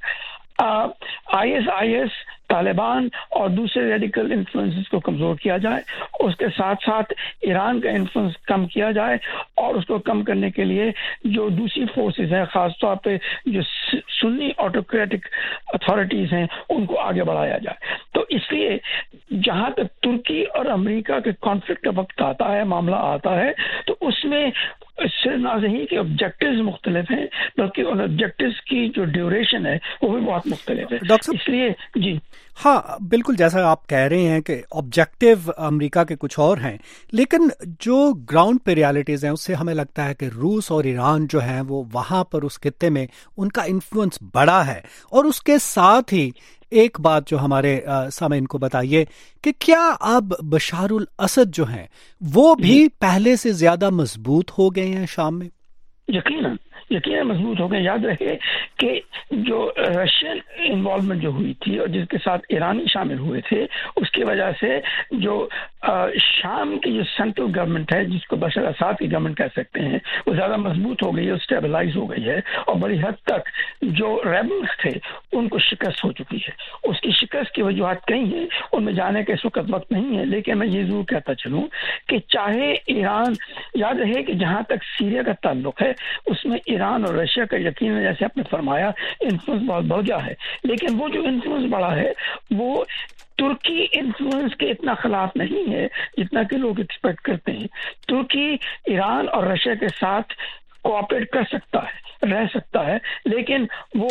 IS طالبان اور دوسرے ریڈیکل انفلوئنسز کو کمزور کیا جائے، اس کے ساتھ ساتھ ایران کا انفلوئنس کم کیا جائے، اور اس کو کم کرنے کے لیے جو دوسری فورسز ہیں، خاص طور پہ جو سنی آٹوکریٹک اتھارٹیز ہیں، ان کو آگے بڑھایا جائے۔ تو اس لیے جہاں تک ترکی اور امریکہ کے کانفلکٹ کا وقت آتا ہے، معاملہ آتا ہے، تو اس میں صرف نہ نہیں کہ آبجیکٹیوز مختلف ہیں، بلکہ ان آبجیکٹیوز کی جو ڈیوریشن ہے وہ بھی بہت مختلف ہے۔ اس لیے جی ہاں بالکل، جیسا آپ کہہ رہے ہیں کہ آبجیکٹیو امریکہ کے کچھ اور ہیں، لیکن جو گراؤنڈ پہ ریالٹیز ہیں اس سے ہمیں لگتا ہے کہ روس اور ایران جو ہیں وہ وہاں پر اس خطے میں ان کا انفلوئنس بڑا ہے۔ اور اس کے ساتھ ہی ایک بات جو ہمارے سامعین کو بتائیے کہ کیا اب بشار الاسد جو ہیں وہ بھی پہلے سے زیادہ مضبوط ہو گئے ہیں شام میں؟ یقیناً مضبوط ہو گئے. یاد رکھے کہ جو رشین انوالومنٹ جو ہوئی تھی اور جس کے ساتھ ایرانی شامل ہوئے تھے، اس کی وجہ سے جو شام کی جو سینٹرل گورنمنٹ ہے، جس کو بشار اسد کی گورنمنٹ کہہ سکتے ہیں، وہ زیادہ مضبوط ہو گئی ہے، اسٹیبلائز ہو گئی ہے، اور بڑی حد تک جو ریبلز تھے ان کو شکست ہو چکی ہے. اس کی شکست کی وجوہات کئی ہیں، ان میں جانے کا اس وقت وقت نہیں ہے، لیکن میں یہ ضرور کہتا چلوں کہ چاہے ایران، یاد رہے کہ جہاں تک سیریا کا تعلق ہے اس میں ایران اور رشیا کا یقین، جیسے آپ نے فرمایا، انفلوئنس بہت بڑھا ہے، لیکن وہ جو انفلوئنس بڑھا ہے وہ ترکی انفلوئنس کے اتنا خلاف نہیں ہے جتنا کہ لوگ ایکسپیکٹ کرتے ہیں. ترکی ایران اور رشیا کے ساتھ کوآپریٹ کر سکتا ہے، رہ سکتا ہے، لیکن وہ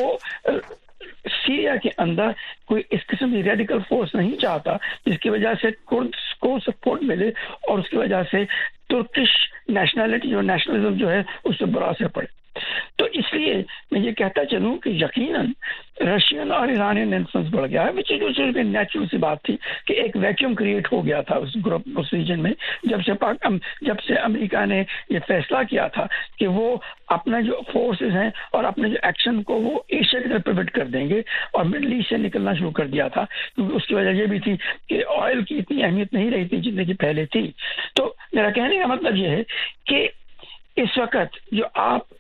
سیریا کے اندر کوئی اس قسم کی ریڈیکل فورس نہیں چاہتا جس کی وجہ سے کردز کو سپورٹ ملے اور اس کی وجہ سے ترکش نیشنلٹی اور نیشنلزم جو ہے اس سے برا اثر پڑے. تو اس لیے میں یہ کہتا چلوں کہ یقیناً رشین اور ایرانین انفلوئنس بڑھ گیا ہے، وچ جو نیچرل سی بات تھی کہ ایک ویکیوم کریٹ ہو گیا تھا اس گروپ، اس ریجن میں، جب سے امریکہ نے یہ فیصلہ کیا تھا کہ وہ اپنا جو فورسز ہیں اور اپنے جو ایکشن کو وہ ایشیا کی طرف پیوٹ کر دیں گے، اور مڈل ایسٹ سے نکلنا شروع کر دیا تھا، کیونکہ اس کی وجہ یہ بھی تھی کہ آئل کی اتنی اہمیت نہیں رہی تھی جتنی کہ پہلے تھی. تو میرا کہنے کا مطلب یہ ہے کہ اس وقت جو آپ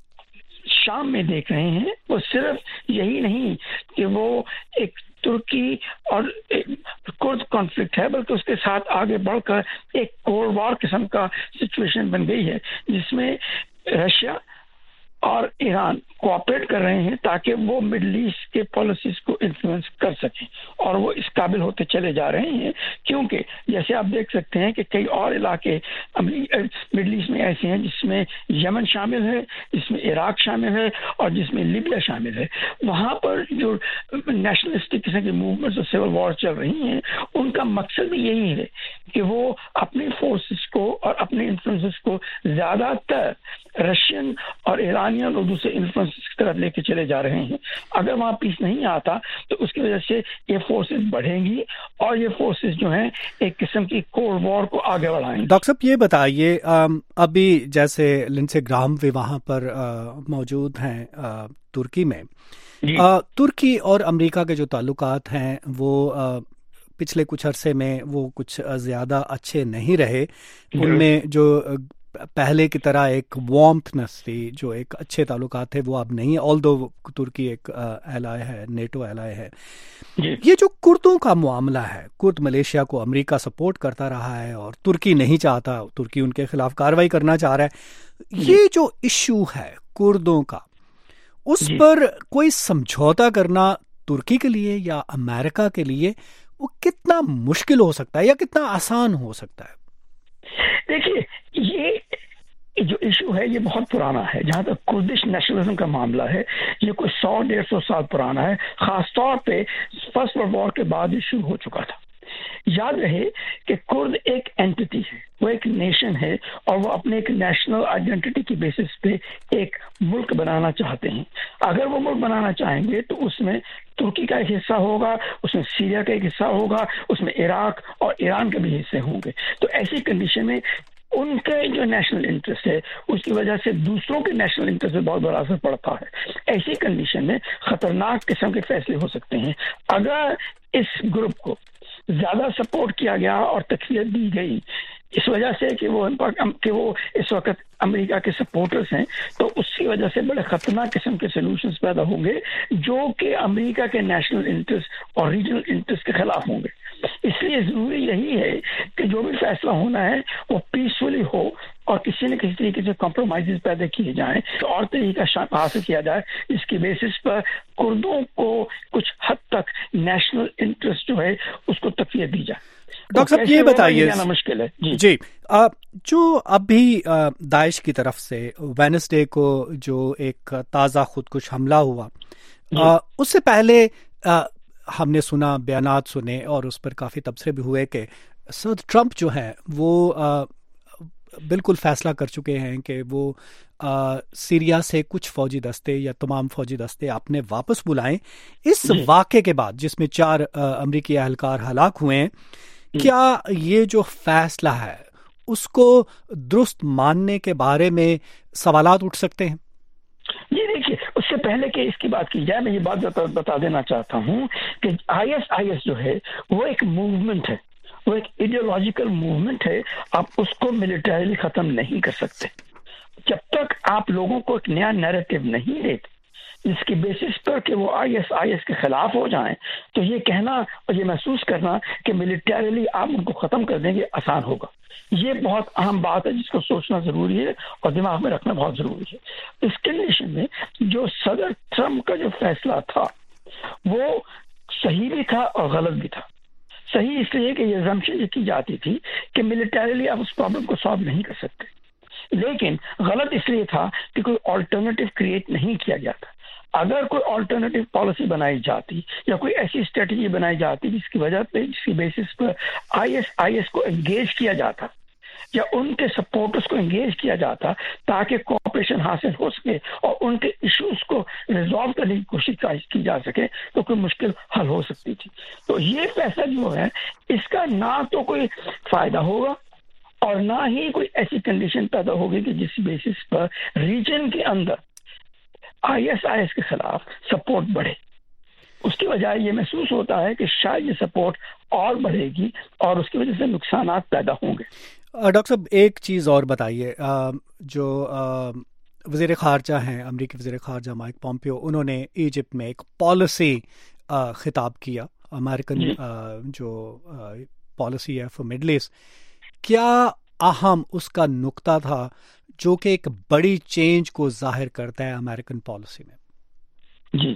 شام میں دیکھ رہے ہیں وہ صرف یہی نہیں کہ وہ ایک ترکی اور کرد کانفلکٹ ہے، بلکہ اس کے ساتھ آگے بڑھ کر ایک کولڈ وار قسم کا سچویشن بن گئی ہے، جس میں رشیا اور ایران کوآپریٹ کر رہے ہیں تاکہ وہ مڈل ایسٹ کے پالیسیز کو انفلوئنس کر سکیں، اور وہ اس قابل ہوتے چلے جا رہے ہیں، کیونکہ جیسے آپ دیکھ سکتے ہیں کہ کئی اور علاقے مڈل ایسٹ میں ایسے ہیں جس میں یمن شامل ہے، جس میں عراق شامل ہے، اور جس میں لیبیا شامل ہے. وہاں پر جو نیشنلسٹک قسم کی موومنٹس اور سول وار چل رہی ہیں، ان کا مقصد بھی یہی ہے کہ وہ اپنی فورسز کو اور اپنے انفلوئنسز کو زیادہ تر رشین اور ایرانین اور دوسرے انفلوئنس کی طرف لے کے چلے جا رہے ہیں. اگر وہاں پیس نہیں آتا تو اس کی وجہ سے یہ فورسز بڑھیں گی، اور یہ فورسز جو ہیں ایک قسم کی کولڈ وار کو آگے بڑھائیں گے. ڈاکٹر صاحب یہ بتائیے، ابھی جیسے لنسے گراہم بھی وہاں پر موجود ہیں ترکی میں، ترکی اور امریکہ کے جو تعلقات ہیں وہ پچھلے کچھ عرصے میں وہ کچھ زیادہ اچھے نہیں رہے. ان میں جو پہلے کی طرح ایک وارمتھنس تھی، جو ایک اچھے تعلقات تھے، وہ اب نہیں، آلدو ترکی ایک ایلائی ہے، نیٹو ایلائی ہے. یہ جو کردوں کا معاملہ ہے، کرد ملیشیا کو امریکہ سپورٹ کرتا رہا ہے اور ترکی نہیں چاہتا، ترکی ان کے خلاف کارروائی کرنا چاہ رہا ہے. یہ جو ایشو ہے کردوں کا، اس پر کوئی سمجھوتا کرنا ترکی کے لیے یا امریکہ کے لیے وہ کتنا مشکل ہو سکتا ہے یا کتنا آسان ہو سکتا ہے؟ دیکھیے، یہ جو ایشو ہے یہ بہت پرانا ہے. جہاں تک کردش نیشنلزم کا معاملہ ہے، یہ کوئی 100-150 سال پرانا ہے. خاص طور پہ فرسٹ ورلڈ وار کے بعد یہ شروع ہو چکا تھا. یاد رہے کہ کرد ایک اینٹی ہے، وہ ایک نیشن ہے، اور وہ اپنے ایک نیشنل آئیڈینٹی کی بیسس پہ ایک ملک بنانا چاہتے ہیں. اگر وہ ملک بنانا چاہیں گے تو اس میں ترکی کا ایک حصہ ہوگا، اس میں سیریا کا ایک حصہ ہوگا، اس میں عراق اور ایران کے بھی حصے ہوں گے. تو ایسی کنڈیشن میں ان کا جو نیشنل انٹرسٹ ہے اس کی وجہ سے دوسروں کے نیشنل انٹرسٹ میں بہت بڑا اثر پڑتا ہے. ایسی کنڈیشن میں خطرناک قسم کے فیصلے ہو سکتے ہیں. اگر اس گروپ کو زیادہ سپورٹ کیا گیا اور تقویت دی گئی اس وجہ سے کہ وہ اس وقت امریکہ کے سپورٹرز ہیں، تو اس کی وجہ سے بڑے خطرناک قسم کے سولوشنز پیدا ہوں گے جو کہ امریکہ کے نیشنل انٹرسٹ اور ریجنل انٹرسٹ کے خلاف ہوں گے. اس لیے ضروری یہی ہے کہ جو بھی فیصلہ ہونا ہے وہ پیسفلی ہو اور کسی نہ کسی طریقے سے کمپرومائزز پیدا کیے جائیں اور طریقہ حاصل کیا جائے جس کی بیسس پر کردوں کو کچھ حد تک نیشنل انٹرسٹ جو ہے اس کو تقویت دی جائے. ڈاکٹر صاحب یہ بتائیے، مشکل ہے جی جو ابھی داعش کی طرف سے وینسڈے کو جو ایک تازہ خودکش حملہ ہوا، اس سے پہلے ہم نے سنا، بیانات سنے اور اس پر کافی تبصرے بھی ہوئے کہ صدر ٹرمپ جو ہیں وہ بالکل فیصلہ کر چکے ہیں کہ وہ سیریا سے کچھ فوجی دستے یا تمام فوجی دستے اپنے واپس بلائیں. اس واقعے کے بعد جس میں 4 امریکی اہلکار ہلاک ہوئے ہیں، کیا یہ جو فیصلہ ہے اس کو درست ماننے کے بارے میں سوالات اٹھ سکتے ہیں؟ جی دیکھیے، اس سے پہلے کہ اس کی بات کی جائے میں یہ بات بتا دینا چاہتا ہوں کہ IS جو ہے وہ ایک موومنٹ ہے، وہ ایک ایڈیولوجیکل موومنٹ ہے. آپ اس کو ملیٹریلی ختم نہیں کر سکتے جب تک آپ لوگوں کو ایک نیا نیریٹو نہیں دیتے جس کی بیسس پر کہ وہ IS کے خلاف ہو جائیں. تو یہ کہنا اور یہ محسوس کرنا کہ ملیٹریلی آپ ان کو ختم کر دیں گے آسان ہوگا. یہ بہت اہم بات ہے جس کو سوچنا ضروری ہے اور دماغ میں رکھنا بہت ضروری ہے. اس کنڈیشن میں جو صدر ٹرمپ کا جو فیصلہ تھا وہ صحیح بھی تھا اور غلط بھی تھا. صحیح اس لیے کہ یہ assumption کی جاتی تھی کہ ملیٹریلی آپ اس پرابلم کو سالو نہیں کر سکتے، لیکن غلط اس لیے تھا کہ کوئی آلٹرنیٹو کریٹ نہیں کیا گیا تھا. اگر کوئی آلٹرنیٹو پالیسی بنائی جاتی یا کوئی ایسی اسٹریٹجی بنائی جاتی جس کی وجہ پہ جس کی بیسس پر IS کو انگیج کیا جاتا یا ان کے سپورٹرز کو انگیج کیا جاتا تاکہ کوآپریشن حاصل ہو سکے اور ان کے ایشوز کو ریزالو کرنے کی کوشش کی جا سکے تو کوئی مشکل حل ہو سکتی تھی. تو یہ فیصلہ جو ہے اس کا نہ تو کوئی فائدہ ہوگا اور نہ ہی کوئی ایسی کنڈیشن پیدا ہوگی کہ جس بیسس پر ریجن کے اندر IS کے خلاف سپورٹ بڑھے. اس کی وجہ یہ محسوس ہوتا ہے کہ شاید یہ سپورٹ اور بڑھے گی اور اس کی وجہ سے نقصانات پیدا ہوں گے. ڈاکٹر صاحب ایک چیز اور بتائیے، جو وزیر خارجہ ہیں امریکی وزیر خارجہ مائک پومپیو، انہوں نے ایجپٹ میں ایک پالیسی خطاب کیا، امریکن جو پالیسی ہے فار مڈل ایسٹ. کیا اہم اس کا نقطہ تھا جو کہ ایک بڑی چینج کو ظاہر کرتا ہے امریکن پالیسی میں؟ جی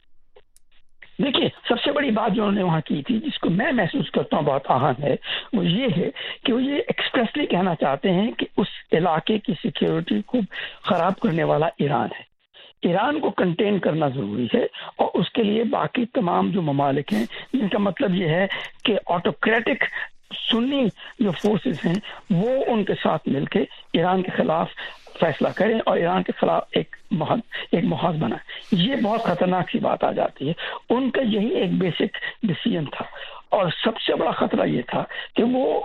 دیکھیے، سب سے بڑی بات جو انہوں نے وہاں کی تھی جس کو میں محسوس کرتا ہوں بہت اہم ہے، وہ یہ ہے کہ وہ یہ ایکسپریسلی کہنا چاہتے ہیں کہ اس علاقے کی سیکیورٹی کو خراب کرنے والا ایران ہے. ایران کو کنٹین کرنا ضروری ہے اور اس کے لیے باقی تمام جو ممالک ہیں جن کا مطلب یہ ہے کہ آٹوکریٹک سنی جو فورسز ہیں وہ ان کے ساتھ مل کے ایران کے خلاف فیصلہ کریں اور ایران کے خلاف ایک محاذ بنائیں. یہ بہت خطرناک سی بات آ جاتی ہے. ان کا یہی ایک بیسک ڈیسیژن تھا اور سب سے بڑا خطرہ یہ تھا کہ وہ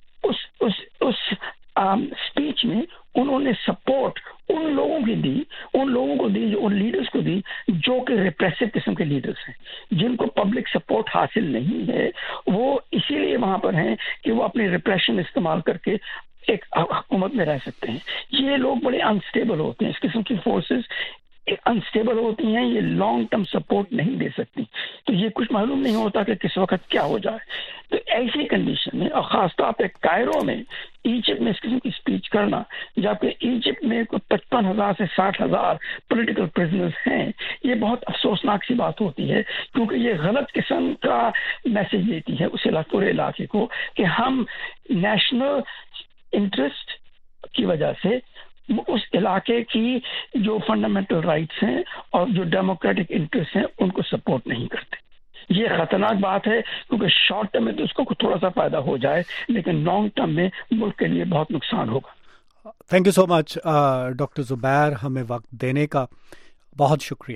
اس اسپیچ میں انہوں نے سپورٹ ان لوگوں کو دی جو ان لیڈرز کو دی جو کہ ریپریسو قسم کے لیڈرز ہیں جن کو پبلک سپورٹ حاصل نہیں ہے. وہ اسی لیے وہاں پر ہیں کہ وہ اپنی ریپریشن استعمال کر کے ایک حکومت میں رہ سکتے ہیں. یہ لوگ بڑے انسٹیبل ہوتے ہیں، اس قسم کی فورسز انسٹیبل ہوتی ہیں، یہ لانگ ٹرم سپورٹ نہیں دے سکتی. تو یہ کچھ معلوم نہیں ہوتا کہ کس وقت کیا ہو جائے. تو ایسی کنڈیشن میں اور خاص طور پہ کائرو میں ایجپٹ میں اس قسم کی اسپیچ کرنا جبکہ ایجپٹ میں کوئی 55,000 سے 60,000 پولیٹیکل پرزنرز ہیں، یہ بہت افسوسناک سی بات ہوتی ہے کیونکہ یہ غلط قسم کا میسج دیتی ہے اس پورے علاقے کو کہ ہم نیشنل انٹرسٹ کی وجہ سے اس علاقے کی جو فنڈامنٹل رائٹس ہیں اور جو ڈیموکریٹک انٹرسٹ ہیں ان کو سپورٹ نہیں کرتے. یہ خطرناک بات ہے کیونکہ شارٹ ٹرم میں تو اس کو تھوڑا سا فائدہ ہو جائے لیکن لانگ ٹرم میں ملک کے لیے بہت نقصان ہوگا. Thank you so much doctor Zubair, ہمیں وقت دینے کا بہت شکریہ.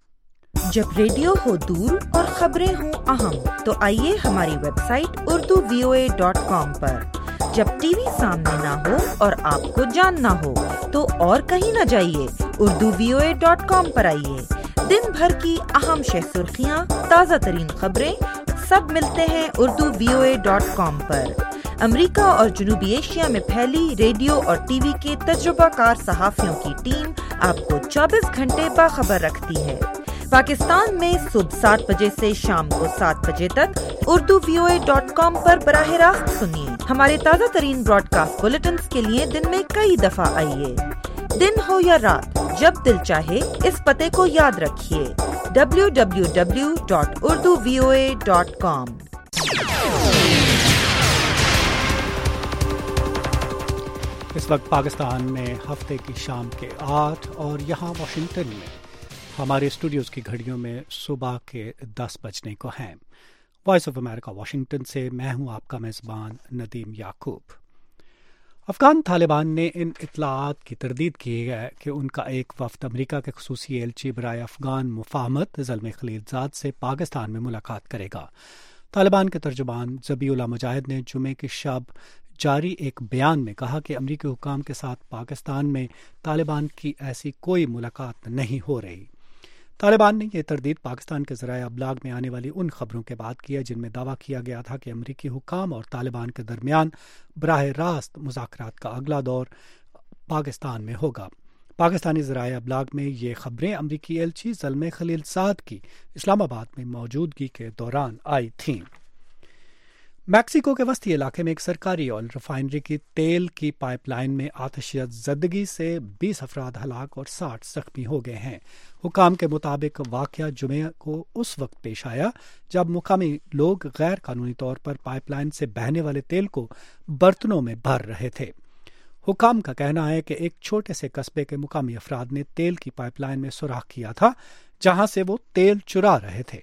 جب ریڈیو ہو دور اور خبریں ہوں اہم تو آئیے ہماری ویب سائٹ urduvoa.com پر. جب ٹی وی سامنے نہ ہو اور آپ کو جاننا ہو تو اور کہیں نہ جائیے، urduvoa.com پر آئیے. دن بھر کی اہم سرخیاں، تازہ ترین خبریں سب ملتے ہیں urduvoa.com پر. امریکہ اور جنوبی ایشیا میں پھیلی ریڈیو اور ٹی وی کے تجربہ کار صحافیوں کی ٹیم آپ کو 24 گھنٹے باخبر رکھتی ہے. پاکستان میں صبح 7 بجے سے شام کو 7 بجے تک urduvoa.com پر براہ راست سنیے. ہمارے تازہ ترین براڈ کاسٹ بلیٹنز کے لیے دن میں کئی دفعہ آئیے. دن ہو یا رات، جب دل چاہے اس پتے کو یاد رکھیے www.urduvoa.com. اس وقت پاکستان میں ہفتے کی شام کے 8 اور یہاں واشنگٹن میں ہمارے اسٹوڈیوز کی گھڑیوں میں صبح کے 10 بجنے کو ہیں. وائس آف امریکہ واشنگٹن سے میں ہوں آپ کا میزبان ندیم یعقوب. افغان طالبان نے ان اطلاعات کی تردید کی ہے کہ ان کا ایک وفد امریکہ کے خصوصی ایلچی برائے افغان مفاہمت زلمے خلیلزاد سے پاکستان میں ملاقات کرے گا. طالبان کے ترجمان ذبیح اللہ مجاہد نے جمعے کی شب جاری ایک بیان میں کہا کہ امریکی حکام کے ساتھ پاکستان میں طالبان کی ایسی کوئی ملاقات نہیں ہو رہی۔ طالبان نے یہ تردید پاکستان کے ذرائع ابلاغ میں آنے والی ان خبروں کے بعد کی ہے جن میں دعویٰ کیا گیا تھا کہ امریکی حکام اور طالبان کے درمیان براہ راست مذاکرات کا اگلا دور پاکستان میں ہوگا۔ پاکستانی ذرائع ابلاغ میں یہ خبریں امریکی ایلچی زلمے خلیلزاد کی اسلام آباد میں موجودگی کے دوران آئی تھیں۔ میکسیکو کے وسطی علاقے میں ایک سرکاری آئل ریفائنری کی تیل کی پائپ لائن میں آتش زدگی سے 20 افراد ہلاک اور 60 زخمی ہو گئے ہیں۔ حکام کے مطابق واقعہ جمعہ کو اس وقت پیش آیا جب مقامی لوگ غیر قانونی طور پر پائپ لائن سے بہنے والے تیل کو برتنوں میں بھر رہے تھے۔ حکام کا کہنا ہے کہ ایک چھوٹے سے قصبے کے مقامی افراد نے تیل کی پائپ لائن میں سوراخ کیا تھا جہاں سے وہ تیل چرا رہے تھے۔